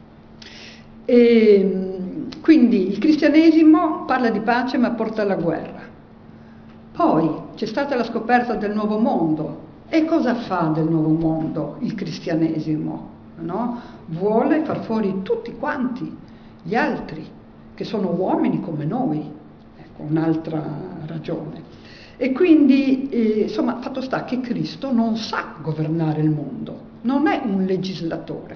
E quindi il cristianesimo parla di pace ma porta alla guerra. Poi c'è stata la scoperta del nuovo mondo. E cosa fa del nuovo mondo il cristianesimo? No? Vuole far fuori tutti quanti gli altri, che sono uomini come noi. Un'altra ragione. E quindi eh, insomma fatto sta che Cristo non sa governare il mondo, non è un legislatore.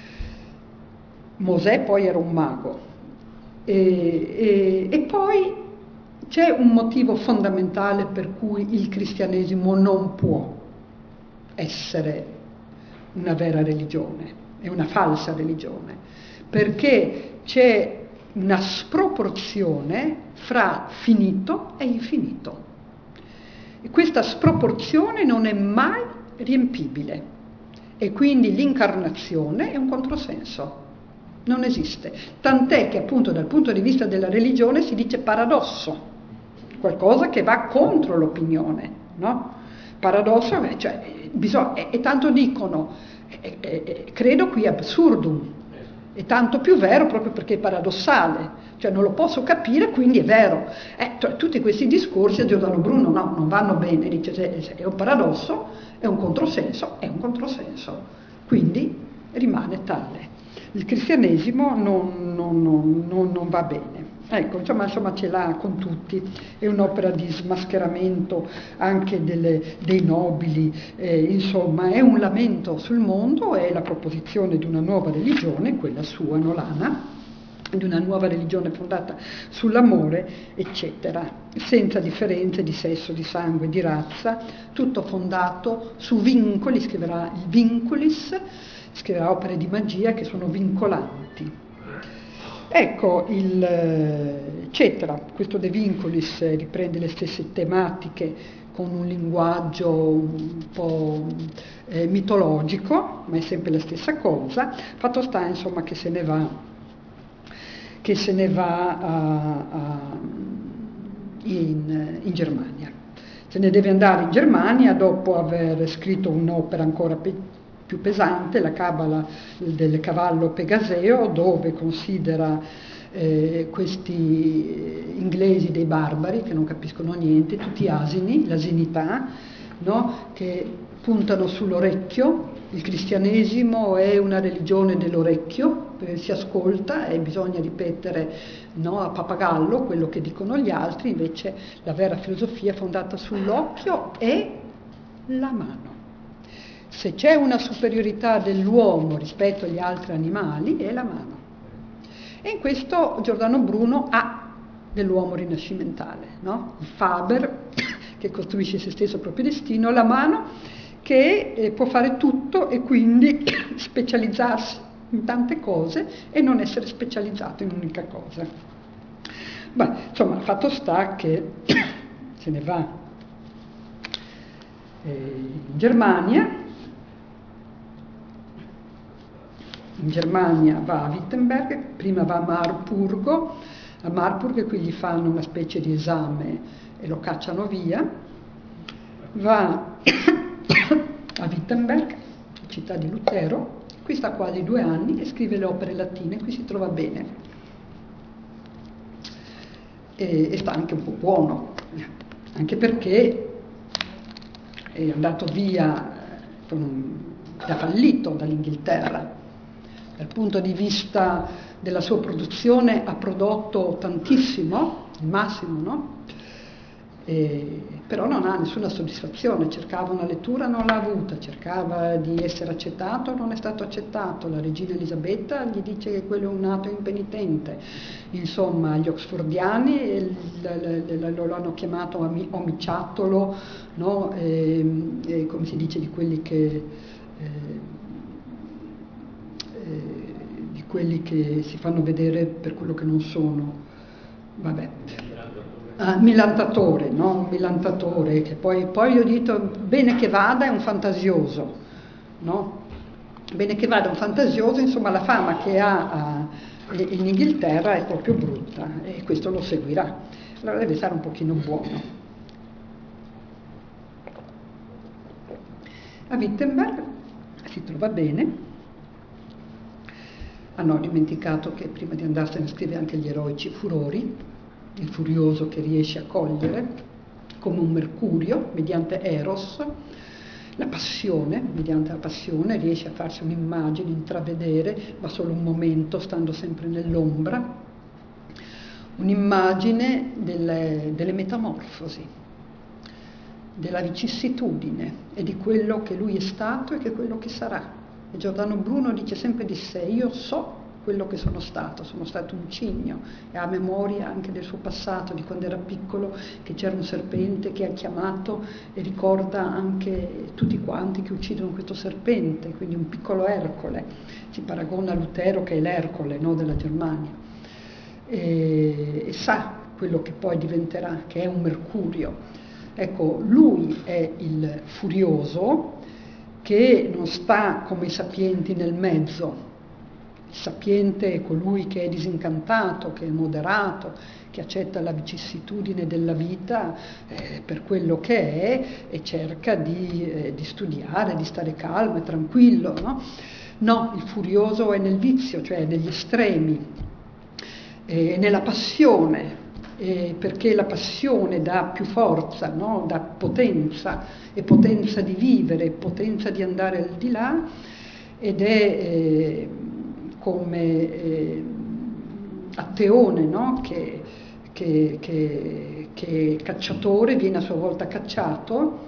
Mosè poi era un mago e, e, e poi c'è un motivo fondamentale per cui il cristianesimo non può essere una vera religione, è una falsa religione, perché c'è una sproporzione fra finito e infinito. E questa sproporzione non è mai riempibile e quindi l'incarnazione è un controsenso, non esiste. Tant'è che appunto dal punto di vista della religione si dice paradosso, qualcosa che va contro l'opinione, no? Paradosso, cioè, bisogna, e, e tanto dicono, e, e, credo qui absurdum, è tanto più vero proprio perché è paradossale, cioè non lo posso capire, quindi è vero. Eh, t- tutti questi discorsi a Giordano Bruno no, non vanno bene, dice se è un paradosso, è un controsenso, è un controsenso, quindi rimane tale. Il cristianesimo non, non, non, non, non va bene. Ecco, insomma, insomma ce l'ha con tutti, è un'opera di smascheramento anche delle, dei nobili, eh, insomma è un lamento sul mondo, è la proposizione di una nuova religione, quella sua, Nolana, di una nuova religione fondata sull'amore, eccetera, senza differenze di sesso, di sangue, di razza, tutto fondato su vincoli, scriverà il Vinculis, scriverà opere di magia che sono vincolanti. Ecco, il eccetera, questo De Vinculis riprende le stesse tematiche con un linguaggio un po' eh, mitologico, ma è sempre la stessa cosa. Fatto sta, insomma, che se ne va, che se ne va a, a, in, in Germania. Se ne deve andare in Germania dopo aver scritto un'opera ancora più più pesante, la Cabala del cavallo Pegaseo, dove considera eh, questi inglesi dei barbari che non capiscono niente, tutti asini, l'asinità, no? Che puntano sull'orecchio. Il cristianesimo è una religione dell'orecchio, perché si ascolta e bisogna ripetere, no, a papagallo quello che dicono gli altri, invece la vera filosofia è fondata sull'occhio e la mano. Se c'è una superiorità dell'uomo rispetto agli altri animali è la mano. E in questo Giordano Bruno ha dell'uomo rinascimentale, no? Il Faber che costruisce se stesso il proprio destino, la mano che eh, può fare tutto e quindi specializzarsi in tante cose e non essere specializzato in un'unica cosa. Beh, insomma, fatto sta che se ne va eh, in Germania. in Germania va a Wittenberg, prima va a Marburgo, a Marburg qui gli fanno una specie di esame e lo cacciano via, va a Wittenberg, città di Lutero, qui sta quasi due anni e scrive le opere latine, qui si trova bene e, e sta anche un po' buono, anche perché è andato via da fallito dall'Inghilterra. Dal punto di vista della sua produzione ha prodotto tantissimo, il massimo, no? E, però non ha nessuna soddisfazione, cercava una lettura, non l'ha avuta, cercava di essere accettato, non è stato accettato, la regina Elisabetta gli dice che quello è un nato impenitente, insomma gli oxfordiani lo hanno chiamato omiciattolo, no? E, e, come si dice di quelli che eh, eh, di quelli che si fanno vedere per quello che non sono, vabbè. Uh, milantatore, no? Un milantatore che poi, poi ho detto bene che vada è un fantasioso, no? Bene che vada un fantasioso, insomma la fama che ha uh, in Inghilterra è proprio brutta e questo lo seguirà, allora deve stare un pochino buono. A Wittenberg si trova bene, hanno dimenticato che prima di andarsene scrive anche gli eroici furori, il furioso che riesce a cogliere come un mercurio mediante Eros, la passione, mediante la passione riesce a farsi un'immagine, intravedere, ma solo un momento, stando sempre nell'ombra, un'immagine delle, delle metamorfosi, della vicissitudine e di quello che lui è stato e che quello che sarà. E Giordano Bruno dice sempre di sé: io so quello che sono stato, sono stato un cigno, e ha memoria anche del suo passato, di quando era piccolo, che c'era un serpente che ha chiamato e ricorda anche tutti quanti che uccidono questo serpente, quindi un piccolo Ercole, si paragona a Lutero che è l'Ercole, no, della Germania, e, e sa quello che poi diventerà, che è un mercurio. Ecco, lui è il furioso che non sta come i sapienti nel mezzo. Il sapiente è colui che è disincantato, che è moderato, che accetta la vicissitudine della vita eh, per quello che è e cerca di, eh, di studiare, di stare calmo e tranquillo. No? No, il furioso è nel vizio, cioè negli estremi, è nella passione, eh, perché la passione dà più forza, no? Dà potenza, e potenza di vivere, potenza di andare al di là, ed è... Eh, come eh, Atteone, no? che, che, che, che cacciatore viene a sua volta cacciato,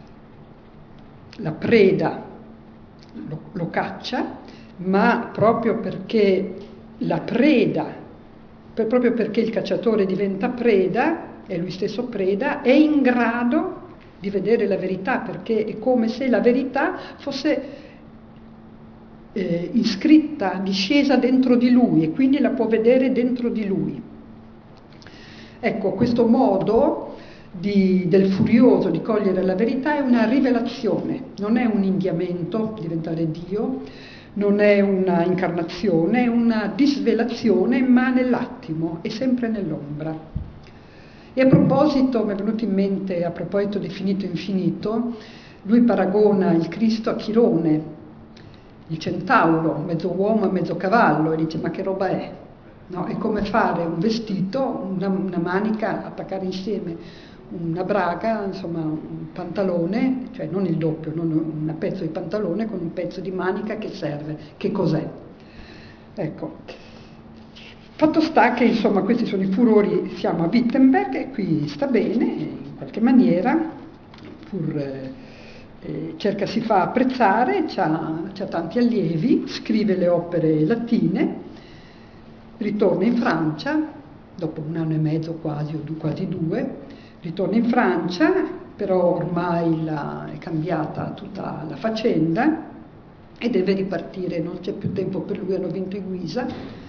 la preda lo, lo caccia, ma proprio perché la preda, per, proprio perché il cacciatore diventa preda, è lui stesso preda, è in grado di vedere la verità, perché è come se la verità fosse Eh, iscritta, discesa dentro di lui, e quindi la può vedere dentro di lui. Ecco, questo modo di, del furioso di cogliere la verità è una rivelazione, non è un inghiamento, diventare Dio, non è una incarnazione, è una disvelazione, ma nell'attimo, è sempre nell'ombra. E a proposito, mi è venuto in mente, a proposito di finito infinito, lui paragona il Cristo a Chirone, il centauro, mezzo uomo e mezzo cavallo, e dice: ma che roba è? No, è come fare un vestito, una, una manica, attaccare insieme una braga, insomma un pantalone, cioè non il doppio, non un pezzo di pantalone con un pezzo di manica che serve. Che cos'è? Ecco, fatto sta che insomma questi sono i furori, siamo a Wittenberg e qui sta bene, in qualche maniera, pur... Eh, Eh, cerca, si fa apprezzare, ha tanti allievi, scrive le opere latine, ritorna in Francia, dopo un anno e mezzo quasi, o quasi due, ritorna in Francia, però ormai la, è cambiata tutta la faccenda e deve ripartire, non c'è più tempo per lui, hanno vinto i Guisa.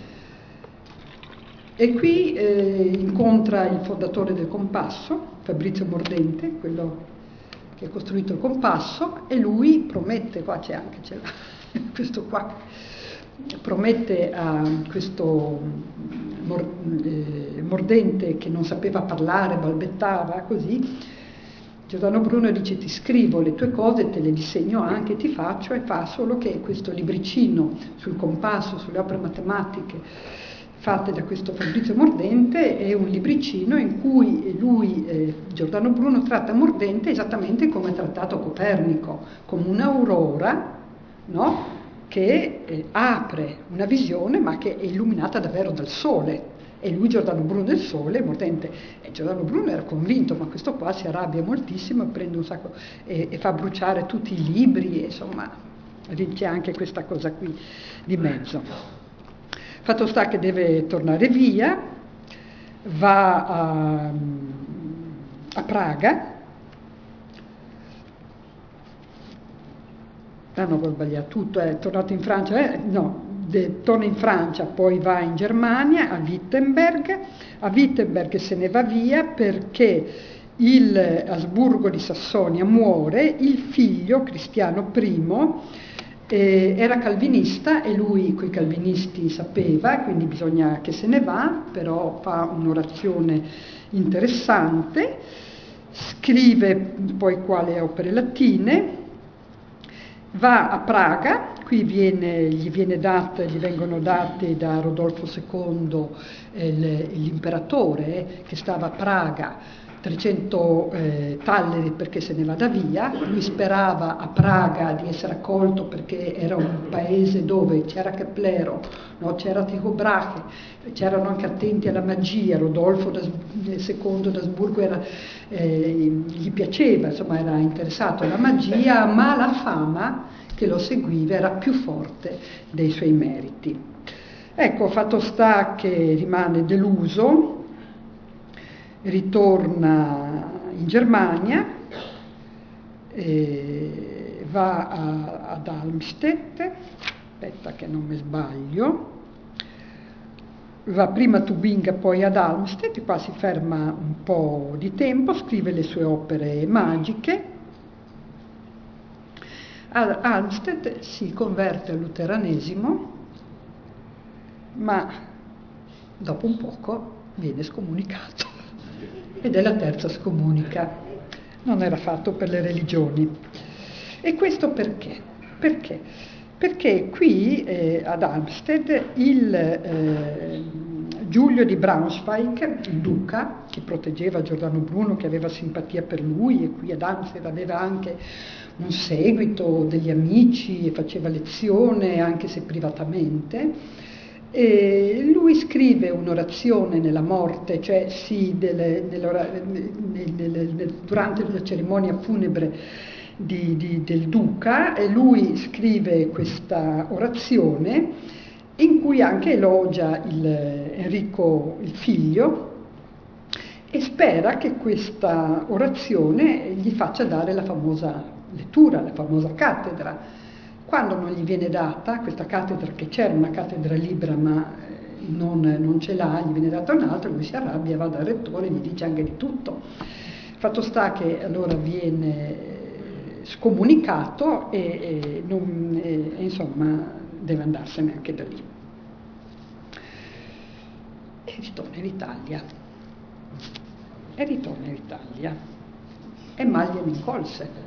E qui eh, incontra il fondatore del Compasso, Fabrizio Mordente, quello che ha costruito il Compasso, e lui promette, qua c'è anche c'è questo qua, promette a questo mor- eh, mordente che non sapeva parlare, balbettava così. Giordano Bruno dice: ti scrivo le tue cose, te le disegno anche, ti faccio, e fa solo che questo libricino sul compasso, sulle opere matematiche fatte da questo Fabrizio Mordente è un libricino in cui lui, eh, Giordano Bruno, tratta Mordente esattamente come ha trattato Copernico, come un'aurora, no? Che eh, apre una visione ma che è illuminata davvero dal sole. E lui, Giordano Bruno, il sole, Mordente, e Giordano Bruno era convinto, ma questo qua si arrabbia moltissimo e prende un sacco e, e fa bruciare tutti i libri, e, insomma, c'è anche questa cosa qui di mezzo. Fatto sta che deve tornare via, va a, a Praga. Ah no, ho sbagliato tutto, è tornato in Francia, eh, no, de, torna in Francia, poi va in Germania, a Wittenberg. A Wittenberg se ne va via perché il Asburgo di Sassonia muore, il figlio, Cristiano I, eh, era calvinista e lui coi calvinisti sapeva, quindi bisogna che se ne va, però fa un'orazione interessante, scrive poi quale opere latine. Va a Praga, qui viene, gli, viene data, gli vengono date da Rodolfo secondo eh, l'imperatore eh, che stava a Praga trecento eh, talleri perché se ne vada via. Lui sperava a Praga di essere accolto perché era un paese dove c'era Keplero, no? C'era Tycho Brahe, c'erano anche attenti alla magia. Rodolfo secondo d'Asburgo era, eh, gli piaceva, insomma era interessato alla magia, ma la fama che lo seguiva era più forte dei suoi meriti. Ecco, fatto sta che rimane deluso, ritorna in Germania, e va a, ad Almstedt, aspetta che non mi sbaglio, va prima a Tubinga poi ad Almstedt, qua si ferma un po' di tempo, scrive le sue opere magiche. Ad Almstedt si converte al luteranesimo, ma dopo un poco viene scomunicato ed è la terza scomunica, non era fatto per le religioni. E questo perché? Perché? Perché qui eh, ad Almstedt il eh, Giulio di Braunschweig, il duca, che proteggeva Giordano Bruno, che aveva simpatia per lui, e qui ad Almstedt aveva anche un seguito degli amici e faceva lezione, anche se privatamente. E lui scrive un'orazione nella morte, cioè sì, delle, nel, nel, durante la cerimonia funebre di, di, del duca, e lui scrive questa orazione in cui anche elogia il, Enrico il figlio, e spera che questa orazione gli faccia dare la famosa lettura, la famosa cattedra. Quando non gli viene data questa cattedra, che c'era una cattedra libera ma non, non ce l'ha, gli viene data un'altra, lui si arrabbia, va dal rettore e gli dice anche di tutto. Fatto sta che allora viene scomunicato e, e, non, e insomma deve andarsene anche da lì. E ritorna in Italia. E ritorna in Italia. E mal gliene incolse.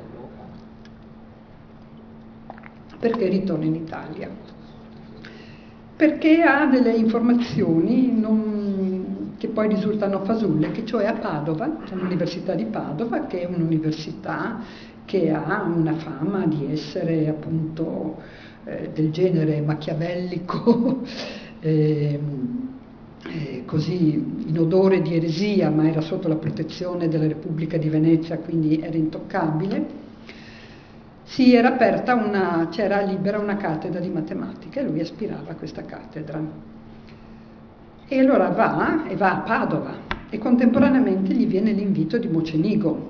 Perché ritorna in Italia? Perché ha delle informazioni non, che poi risultano fasulle, che cioè a Padova, all'Università di Padova, che è un'università che ha una fama di essere appunto eh, del genere machiavellico, eh, eh, così in odore di eresia, ma era sotto la protezione della Repubblica di Venezia, quindi era intoccabile. Si era aperta una, c'era libera una cattedra di matematica e lui aspirava a questa cattedra. E allora va, e va a Padova, e contemporaneamente gli viene l'invito di Mocenigo.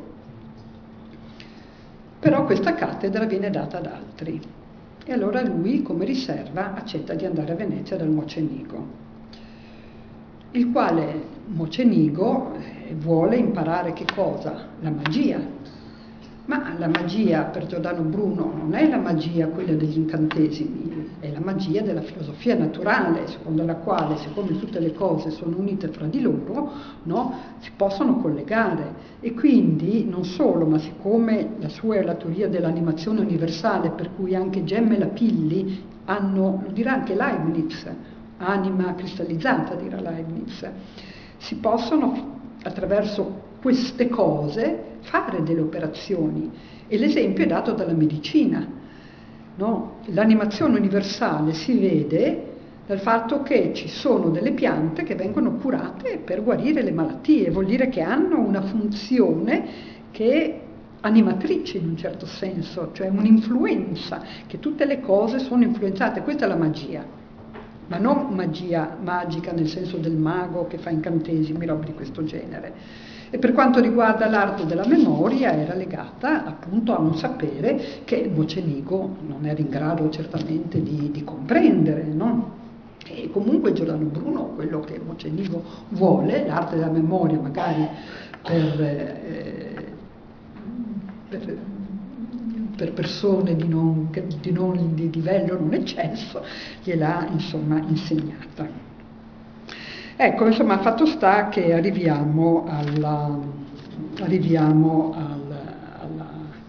Però questa cattedra viene data ad altri. E allora lui, come riserva, accetta di andare a Venezia dal Mocenigo, il quale Mocenigo vuole imparare che cosa? La magia. Ma la magia per Giordano Bruno non è la magia quella degli incantesimi, è la magia della filosofia naturale, secondo la quale, siccome tutte le cose sono unite fra di loro, no, si possono collegare. E quindi non solo, ma siccome la sua è la teoria dell'animazione universale, per cui anche Gemma e Lapilli hanno, lo dirà anche Leibniz, anima cristallizzata, dirà Leibniz, si possono attraverso queste cose fare delle operazioni. E l'esempio è dato dalla medicina. No? L'animazione universale si vede dal fatto che ci sono delle piante che vengono curate per guarire le malattie, vuol dire che hanno una funzione che è animatrice in un certo senso, cioè un'influenza, che tutte le cose sono influenzate. Questa è la magia, ma non magia magica nel senso del mago che fa incantesimi, roba di questo genere. E per quanto riguarda l'arte della memoria era legata appunto a un sapere che Mocenigo non era in grado certamente di, di comprendere, no? E comunque Giordano Bruno, quello che Mocenigo vuole, l'arte della memoria magari per, eh, per, per persone di, non, di, non, di livello non eccesso, gliel'ha insomma insegnata. Ecco, insomma, fatto sta che arriviamo alla, arriviamo al, alla,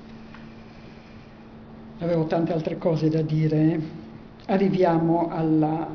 avevo tante altre cose da dire, arriviamo alla,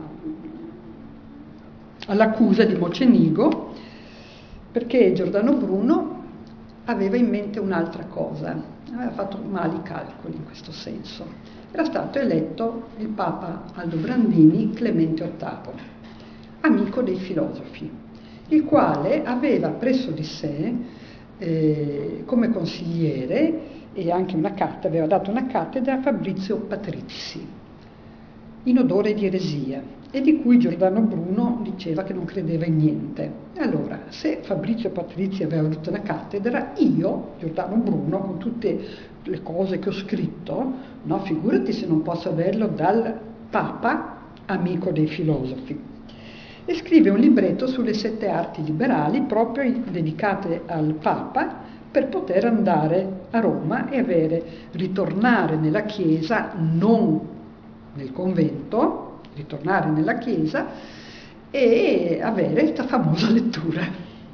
all'accusa di Mocenigo, perché Giordano Bruno aveva in mente un'altra cosa, aveva fatto mali calcoli in questo senso. Era stato eletto il Papa Aldobrandini Clemente ottavo, amico dei filosofi, il quale aveva presso di sé eh, come consigliere e anche una cattedra, aveva dato una cattedra a Fabrizio Patrizzi, in odore di eresia, e di cui Giordano Bruno diceva che non credeva in niente. Allora, se Fabrizio Patrizzi aveva avuto una cattedra, io, Giordano Bruno, con tutte le cose che ho scritto, no, figurati se non posso averlo dal Papa, amico dei filosofi. E scrive un libretto sulle sette arti liberali proprio dedicate al Papa, per poter andare a Roma e avere, ritornare nella Chiesa, non nel convento, ritornare nella Chiesa e avere questa famosa lettura.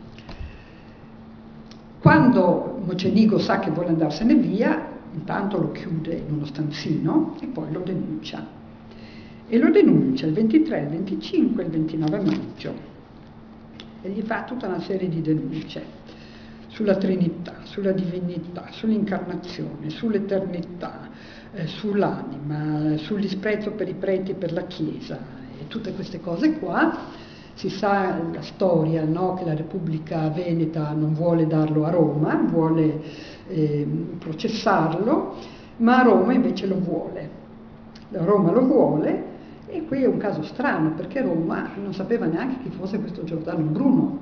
Quando Mocenigo sa che vuole andarsene via, intanto lo chiude in uno stanzino e poi lo denuncia. E lo denuncia il ventitré, il venticinque e il ventinove maggio. E gli fa tutta una serie di denunce sulla Trinità, sulla divinità, sull'incarnazione, sull'eternità, eh, sull'anima, sul disprezzo per i preti e per la Chiesa e tutte queste cose qua. Si sa la storia, no? Che la Repubblica Veneta non vuole darlo a Roma, vuole eh, processarlo, ma a Roma invece lo vuole. Roma lo vuole. E qui è un caso strano, perché Roma non sapeva neanche chi fosse questo Giordano Bruno,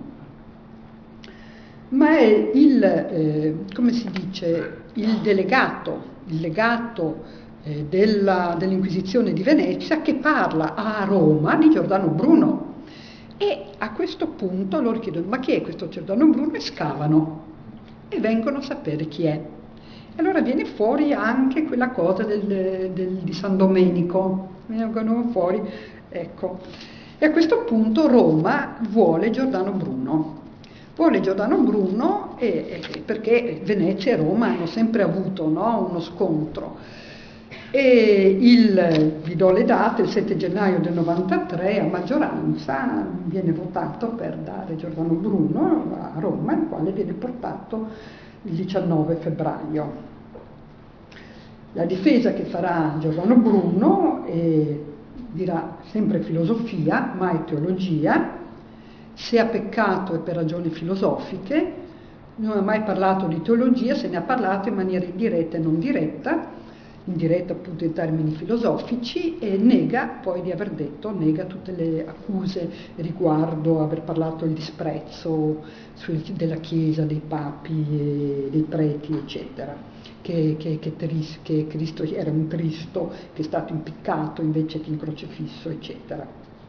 ma è il, eh, come si dice, il delegato, il legato eh, della, dell'Inquisizione di Venezia che parla a Roma di Giordano Bruno. E a questo punto loro chiedono: ma chi è questo Giordano Bruno? E scavano e vengono a sapere chi è. E allora viene fuori anche quella cosa del, del, di San Domenico, vengono fuori, ecco. E a questo punto Roma vuole Giordano Bruno. Vuole Giordano Bruno e, e, perché Venezia e Roma hanno sempre avuto, no, uno scontro. E il, vi do le date, il sette gennaio del novantatré a maggioranza viene votato per dare Giordano Bruno a Roma, il quale viene portato il diciannove febbraio. La difesa che farà Giordano Bruno eh, dirà sempre filosofia, mai teologia, se ha peccato è per ragioni filosofiche, non ha mai parlato di teologia, se ne ha parlato in maniera indiretta e non diretta, indiretta appunto in termini filosofici, e nega poi di aver detto, nega tutte le accuse riguardo aver parlato il disprezzo sul, della Chiesa, dei papi, e dei preti, eccetera, che, che, che, che Cristo era un Cristo che è stato impiccato invece che in crocefisso, eccetera.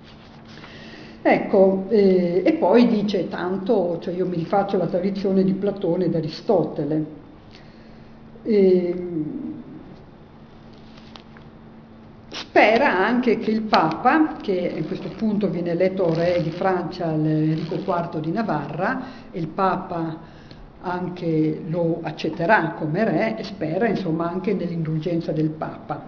Ecco, eh, e poi dice tanto, cioè io mi rifaccio alla tradizione di Platone ed Aristotele. E, spera anche che il Papa, che a questo punto viene eletto re di Francia, Enrico quarto di Navarra, e il Papa anche lo accetterà come re, e spera insomma anche nell'indulgenza del Papa.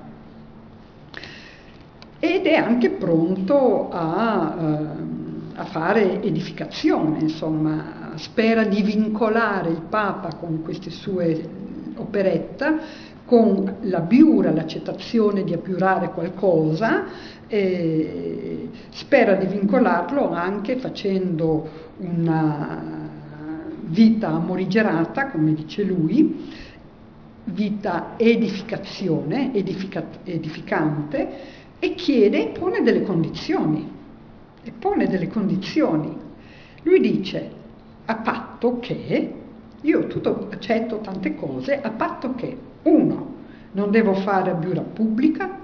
Ed è anche pronto a, a fare edificazione, insomma, spera di vincolare il Papa con queste sue operette, con l'abbiura, l'accettazione di abbiurare qualcosa, e spera di vincolarlo anche facendo una vita morigerata, come dice lui, vita edificazione, edifica- edificante, e chiede, pone delle condizioni, e pone delle condizioni. Lui dice, a patto che, io tutto accetto tante cose, a patto che, uno, non devo fare abbiura pubblica,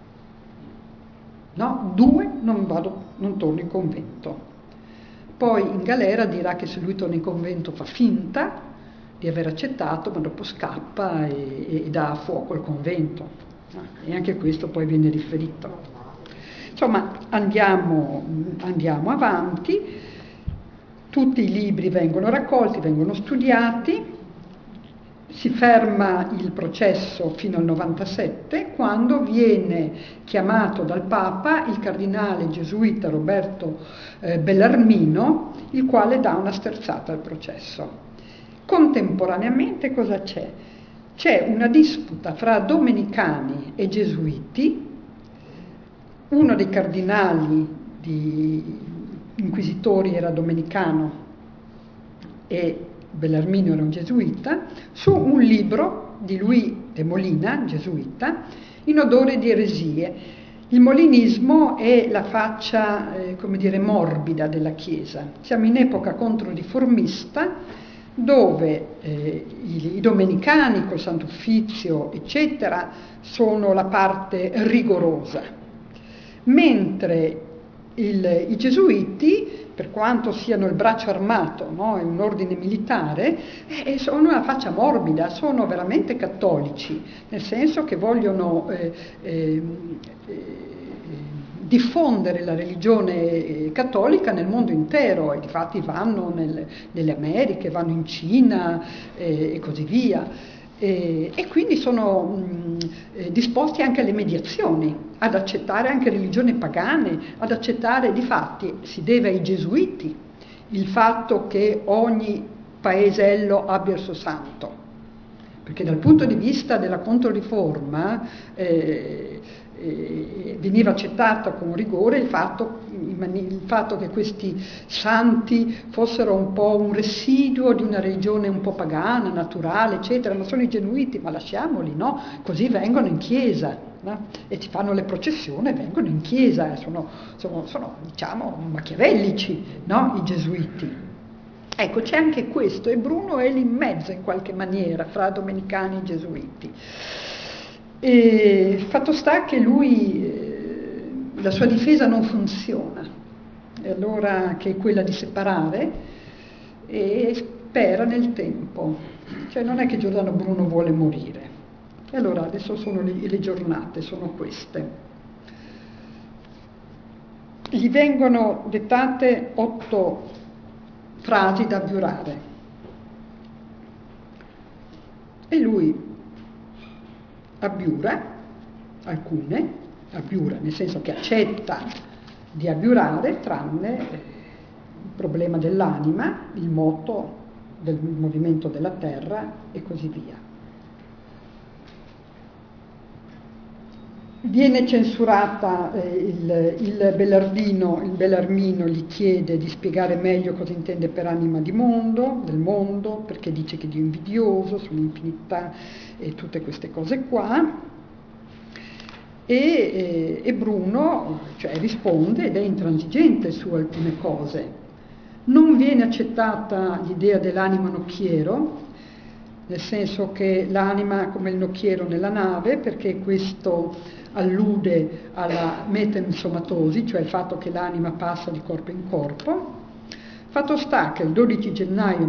no? Due, non vado, non torno in convento. Poi in galera dirà che se lui torna in convento fa finta di aver accettato, ma dopo scappa e, e dà a fuoco il convento. E anche questo poi viene riferito. Insomma, andiamo, andiamo avanti, tutti i libri vengono raccolti, vengono studiati, si ferma il processo fino al novantasette, quando viene chiamato dal Papa il cardinale gesuita Roberto eh, Bellarmino, il quale dà una sterzata al processo. Contemporaneamente cosa c'è? C'è una disputa fra domenicani e gesuiti. Uno dei cardinali di inquisitori era domenicano e Bellarmino era un gesuita, su un libro di Louis de Molina, gesuita, in odore di eresie. Il molinismo è la faccia, eh, come dire, morbida della Chiesa. Siamo in epoca controriformista, dove eh, i, i domenicani col Sant'Uffizio, eccetera, sono la parte rigorosa, mentre il, i gesuiti, per quanto siano il braccio armato, no, è un ordine militare, eh, sono una faccia morbida, sono veramente cattolici, nel senso che vogliono eh, eh, eh, diffondere la religione cattolica nel mondo intero, e difatti vanno nel, nelle Americhe, vanno in Cina eh, e così via. E, e quindi sono mh, eh, disposti anche alle mediazioni, ad accettare anche religioni pagane, ad accettare, difatti si deve ai gesuiti il fatto che ogni paesello abbia il suo santo, perché dal punto di vista della controriforma eh, eh, veniva accettato con rigore il fatto, il fatto che questi santi fossero un po' un residuo di una religione un po' pagana, naturale, eccetera, ma sono i gesuiti, ma lasciamoli, no? Così vengono in chiesa, no? E ti fanno le processioni e vengono in chiesa, sono, sono, sono diciamo machiavellici, no? I gesuiti. Ecco, c'è anche questo, e Bruno è lì in mezzo in qualche maniera fra domenicani e gesuiti. E fatto sta che lui, eh, la sua difesa non funziona, e allora che è quella di separare, e spera nel tempo, cioè non è che Giordano Bruno vuole morire. E allora adesso sono le, le giornate, sono queste. Gli vengono dettate otto frasi da abbiurare e lui abbiura alcune, abbiura nel senso che accetta di abbiurare, tranne il problema dell'anima, il moto del movimento della terra e così via. Viene censurata, eh, il, il Bellardino, il Bellarmino gli chiede di spiegare meglio cosa intende per anima di mondo, del mondo, perché dice che Dio è invidioso, sull'infinità e tutte queste cose qua. E, e, e Bruno, cioè, risponde ed è intransigente su alcune cose. Non viene accettata l'idea dell'anima nocchiero, nel senso che l'anima come il nocchiero nella nave, perché questo allude alla metempsomatosi, cioè il fatto che l'anima passa di corpo in corpo. Fatto sta che il dodici gennaio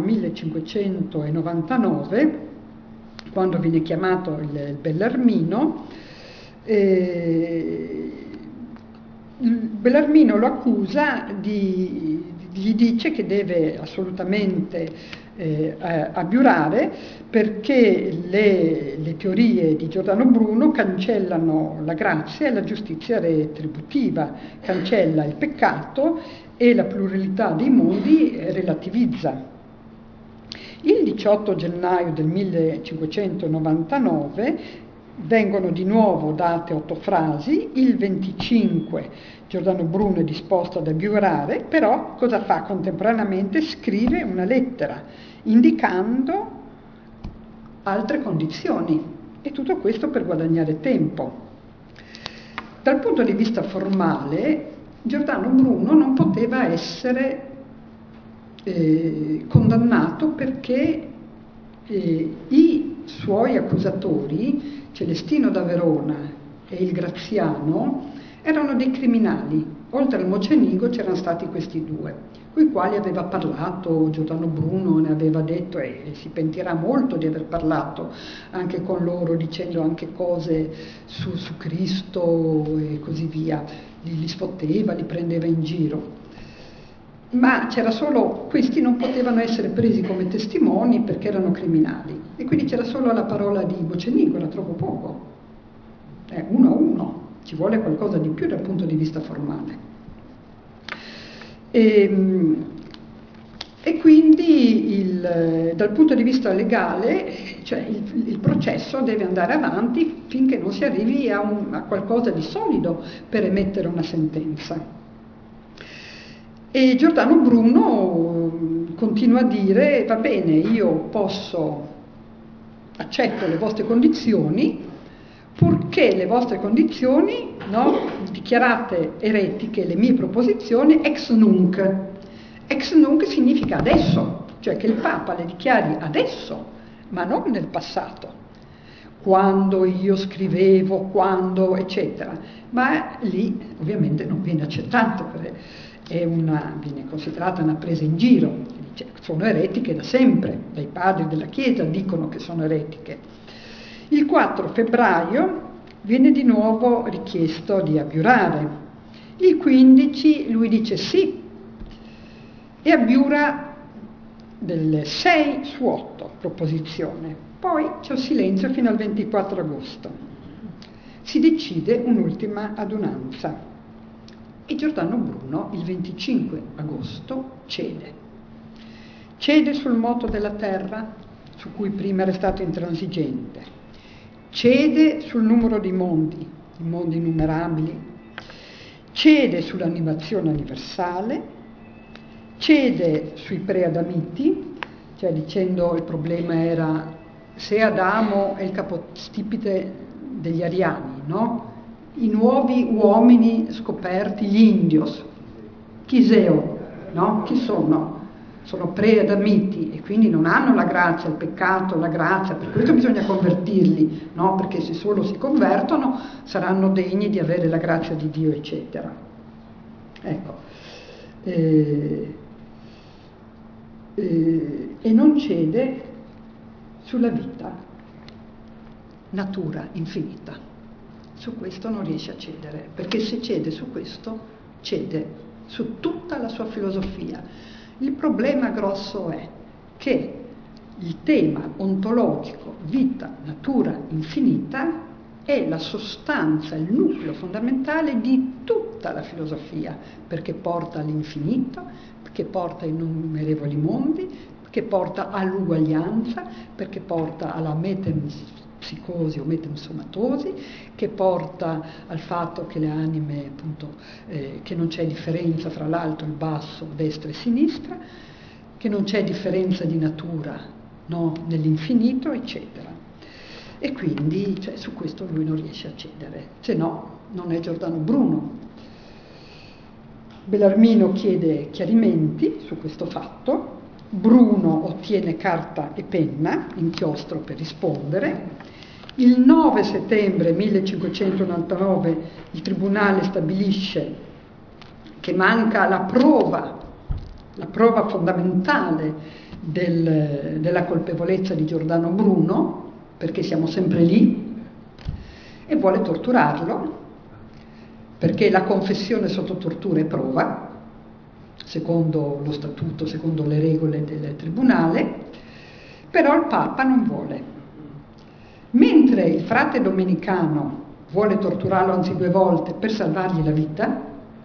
millecinquecentonovantanove, quando viene chiamato il Bellarmino, Eh, Bellarmino lo accusa, di, gli dice che deve assolutamente eh, abiurare perché le, le teorie di Giordano Bruno cancellano la grazia e la giustizia retributiva, cancella il peccato e la pluralità dei mondi relativizza. Il diciotto gennaio del millecinquecentonovantanove vengono di nuovo date otto frasi, il venticinque Giordano Bruno è disposto ad abiurare, però cosa fa contemporaneamente? Scrive una lettera indicando altre condizioni, e tutto questo per guadagnare tempo. Dal punto di vista formale, Giordano Bruno non poteva essere eh, condannato perché eh, i suoi accusatori, Celestino da Verona e il Graziano, erano dei criminali. Oltre al Mocenigo c'erano stati questi due, con i quali aveva parlato Giordano Bruno, ne aveva detto, e si pentirà molto di aver parlato anche con loro, dicendo anche cose su, su Cristo e così via. Li, li sfotteva, li prendeva in giro. Ma c'era solo, questi non potevano essere presi come testimoni perché erano criminali, e quindi c'era solo la parola di Mocenigo, era troppo poco, è uno a uno, ci vuole qualcosa di più dal punto di vista formale. E, e quindi il, dal punto di vista legale, cioè il, il processo deve andare avanti finché non si arrivi a, un, a qualcosa di solido per emettere una sentenza. E Giordano Bruno continua a dire: va bene, io posso, accetto le vostre condizioni, purché le vostre condizioni, no, dichiarate eretiche le mie proposizioni ex nunc. Ex nunc significa adesso, cioè che il Papa le dichiari adesso, ma non nel passato, quando io scrivevo, quando, eccetera. Ma lì ovviamente non viene accettato, perché è una, viene considerata una presa in giro. Dice, sono eretiche da sempre, dai padri della Chiesa dicono che sono eretiche. Il quattro febbraio viene di nuovo richiesto di abiurare. Il quindici lui dice sì e abiura delle sei su otto proposizioni. Poi c'è un silenzio fino al ventiquattro agosto. Si decide un'ultima adunanza. E Giordano Bruno il venticinque agosto cede. Cede sul moto della terra, su cui prima era stato intransigente. Cede sul numero dei mondi, i mondi innumerabili. Cede sull'animazione universale. Cede sui preadamiti, cioè dicendo il problema era se Adamo è il capostipite degli ariani, no? I nuovi uomini scoperti, gli indios, Chiseo, no? Chi sono? Sono preadamiti e quindi non hanno la grazia, il peccato, la grazia, per questo bisogna convertirli, no? Perché se solo si convertono saranno degni di avere la grazia di Dio, eccetera. Ecco. Eh, eh, e non cede sulla vita, natura infinita. Su questo non riesce a cedere, perché se cede su questo, cede su tutta la sua filosofia. Il problema grosso è che il tema ontologico, vita, natura infinita, è la sostanza, il nucleo fondamentale di tutta la filosofia, perché porta all'infinito, perché porta ai innumerevoli mondi, perché porta all'uguaglianza, perché porta alla metempsicosi o metempsomatosi, che porta al fatto che le anime, appunto, eh, che non c'è differenza fra l'alto e il basso, destra e sinistra, che non c'è differenza di natura, no, nell'infinito, eccetera. E quindi, cioè, su questo lui non riesce a cedere, se no non è Giordano Bruno. Bellarmino chiede chiarimenti su questo fatto, Bruno ottiene carta e penna, inchiostro per rispondere. Il nove settembre millecinquecentonovantanove il tribunale stabilisce che manca la prova, la prova fondamentale del, della colpevolezza di Giordano Bruno, perché siamo sempre lì, e vuole torturarlo, perché la confessione sotto tortura è prova, secondo lo statuto, secondo le regole del tribunale, però il Papa non vuole. Mentre il frate domenicano vuole torturarlo anzi due volte per salvargli la vita,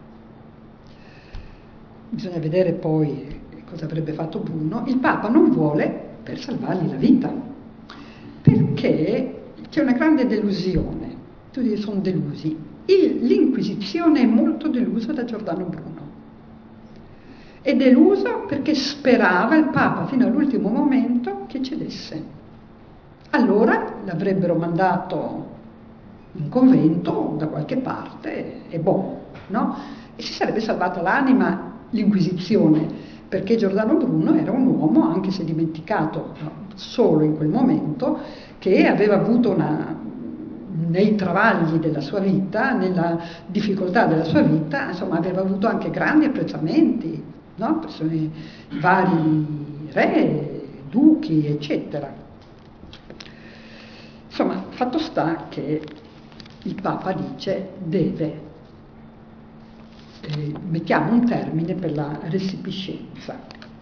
bisogna vedere poi cosa avrebbe fatto Bruno, il Papa non vuole per salvargli la vita, perché c'è una grande delusione, tutti sono delusi. L'Inquisizione è molto delusa da Giordano Bruno. È deluso perché sperava il Papa fino all'ultimo momento che cedesse. Allora l'avrebbero mandato in convento da qualche parte e boh, no? E si sarebbe salvata l'anima l'Inquisizione, perché Giordano Bruno era un uomo, anche se dimenticato no, solo in quel momento, che aveva avuto una, nei travagli della sua vita, nella difficoltà della sua vita, insomma aveva avuto anche grandi apprezzamenti, no? Persone, vari re, duchi, eccetera. Insomma, fatto sta che il Papa dice deve, eh, mettiamo un termine per la resipiscenza.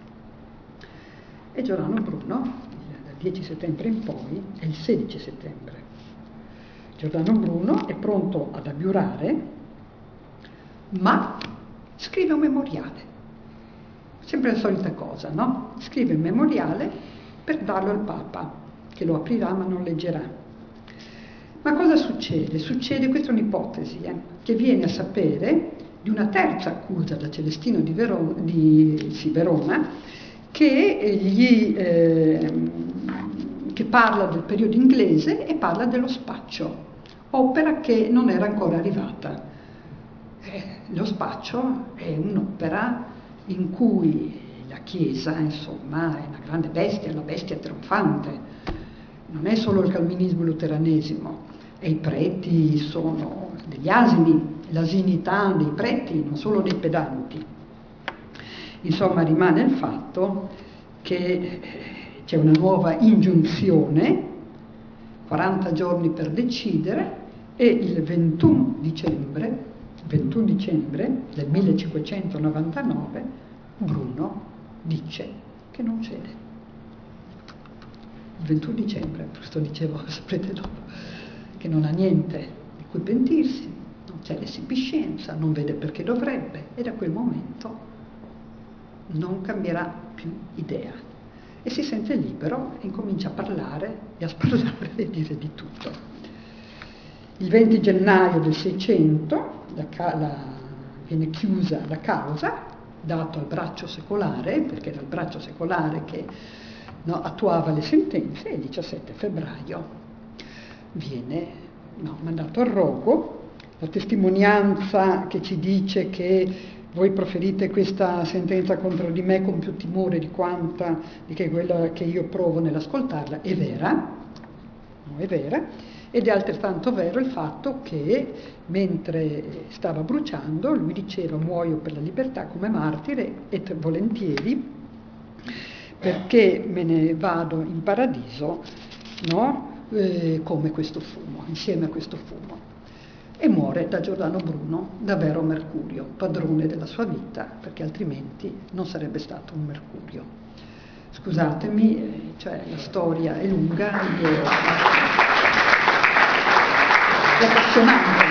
E Giordano Bruno, dal dieci settembre in poi, è il sedici settembre. Giordano Bruno è pronto ad abiurare, ma scrive un memoriale. Sempre la solita cosa, no? Scrive un memoriale per darlo al Papa, che lo aprirà ma non leggerà. Ma cosa succede? Succede, questa è un'ipotesi, eh, che viene a sapere di una terza accusa da Celestino di Verona, di, sì, Verona che, gli, eh, che parla del periodo inglese e parla dello spaccio, opera che non era ancora arrivata. Eh, lo spaccio è un'opera in cui la Chiesa, insomma, è una grande bestia, la bestia trionfante. Non è solo il calvinismo e il luteranesimo, e i preti sono degli asini, l'asinità dei preti, non solo dei pedanti. Insomma, rimane il fatto che c'è una nuova ingiunzione, quaranta giorni per decidere, e il ventuno dicembre, ventuno dicembre del millecinquecentonovantanove Bruno dice che non cede. Il ventuno dicembre, questo dicevo, saprete dopo, che non ha niente di cui pentirsi, non c'è resipiscenza, non vede perché dovrebbe, e da quel momento non cambierà più idea. E si sente libero e incomincia a parlare e a sparlare e dire di tutto. Il venti gennaio del seicento la, la, viene chiusa la causa, dato al braccio secolare, perché era il braccio secolare che no, attuava le sentenze, e il diciassette febbraio viene no, mandato al rogo. La testimonianza che ci dice che voi proferite questa sentenza contro di me con più timore di quanta di che quella che io provo nell'ascoltarla è vera, no, è vera, ed è altrettanto vero il fatto che mentre stava bruciando lui diceva muoio per la libertà come martire e volentieri, perché me ne vado in paradiso, no? Eh, come questo fumo, insieme a questo fumo. E muore da Giordano Bruno, da vero Mercurio, padrone della sua vita, perché altrimenti non sarebbe stato un Mercurio. Scusatemi, eh, cioè la storia è lunga e è appassionante,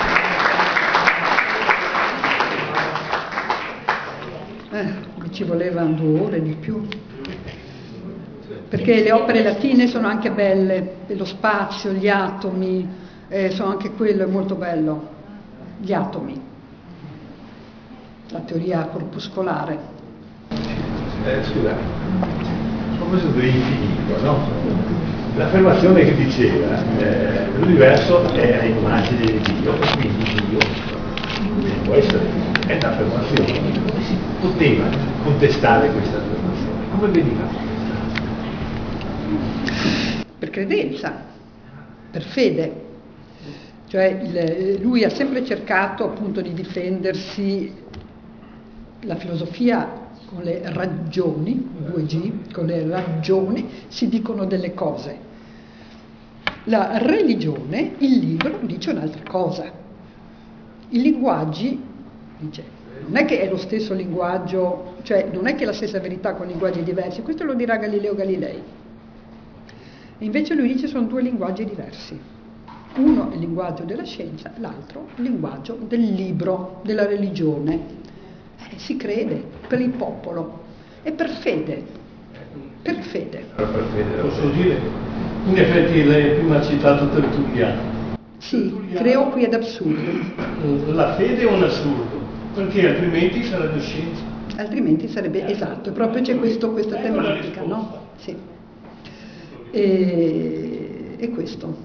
no? Eh, ci volevano due ore di più. Perché le opere latine sono anche belle, lo spazio, gli atomi, eh, sono anche quello, è molto bello, gli atomi, la teoria corpuscolare. Eh, scusa, a proposito dell'infinito, no? L'affermazione che diceva eh, l'universo è a immagine di Dio, e quindi Dio eh, può essere, è un'affermazione, come si poteva contestare questa affermazione? Come veniva? Per credenza, per fede, cioè il, lui ha sempre cercato appunto di difendersi, la filosofia con le ragioni, due G, con le ragioni si dicono delle cose, La religione, il libro, dice un'altra cosa. I linguaggi, dice, non è che è lo stesso linguaggio, cioè non è che è la stessa verità con linguaggi diversi, questo lo dirà Galileo Galilei. E invece lui dice sono due linguaggi diversi. Uno è il linguaggio della scienza, l'altro il linguaggio del libro, della religione. Eh, si crede per il popolo e per fede, per fede. Per fede Posso dire, in effetti lei prima ha citato Tertulliano. Sì, Tertulliano, creo qui ad absurdo. la fede è un assurdo, perché altrimenti sarebbe scienza. Altrimenti sarebbe, esatto, proprio c'è questo, questa tematica, no? Sì. E, e questo.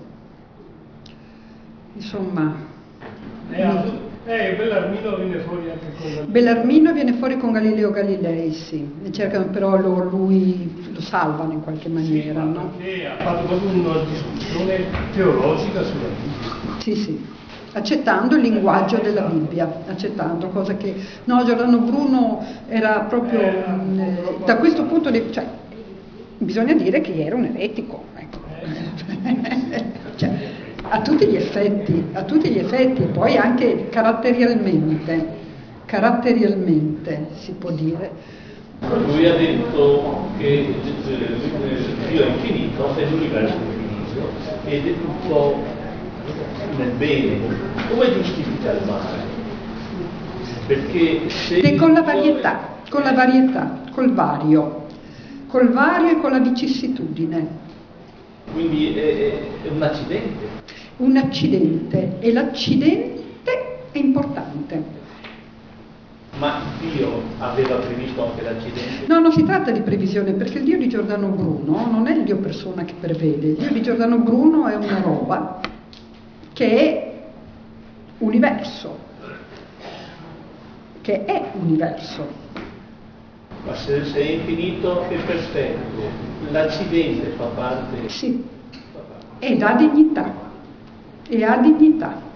Insomma. Eh, eh, Bellarmino viene fuori anche con Galileo. Bellarmino viene fuori con Galileo Galilei, sì. E cercano però lo, lui lo salvano in qualche maniera, sì, no? Perché ha fatto proprio una discussione teologica sulla Bibbia. Sì, sì. Accettando il linguaggio della Bibbia, accettando, cosa che... No, Giordano Bruno era proprio... Eh, da questo punto di... cioè, bisogna dire che era un eretico, ecco. Cioè, a tutti gli effetti, a tutti gli effetti, poi anche caratterialmente, caratterialmente si può dire. Lui ha detto che Dio è infinito e l'universo è infinito ed è tutto nel bene. Come giustifica il male? Perché se... E con la varietà, con la varietà, col vario, col vario e con la vicissitudine. Quindi è, è un accidente. Un accidente, e l'accidente è importante. Ma Dio aveva previsto anche l'accidente? No, non si tratta di previsione, perché il Dio di Giordano Bruno non è il Dio persona che prevede. Il Dio di Giordano Bruno è una roba che è universo, che è universo. Ma se, se è infinito e perfetto, l'accidente fa parte... Sì, ed ha dignità, e ha dignità.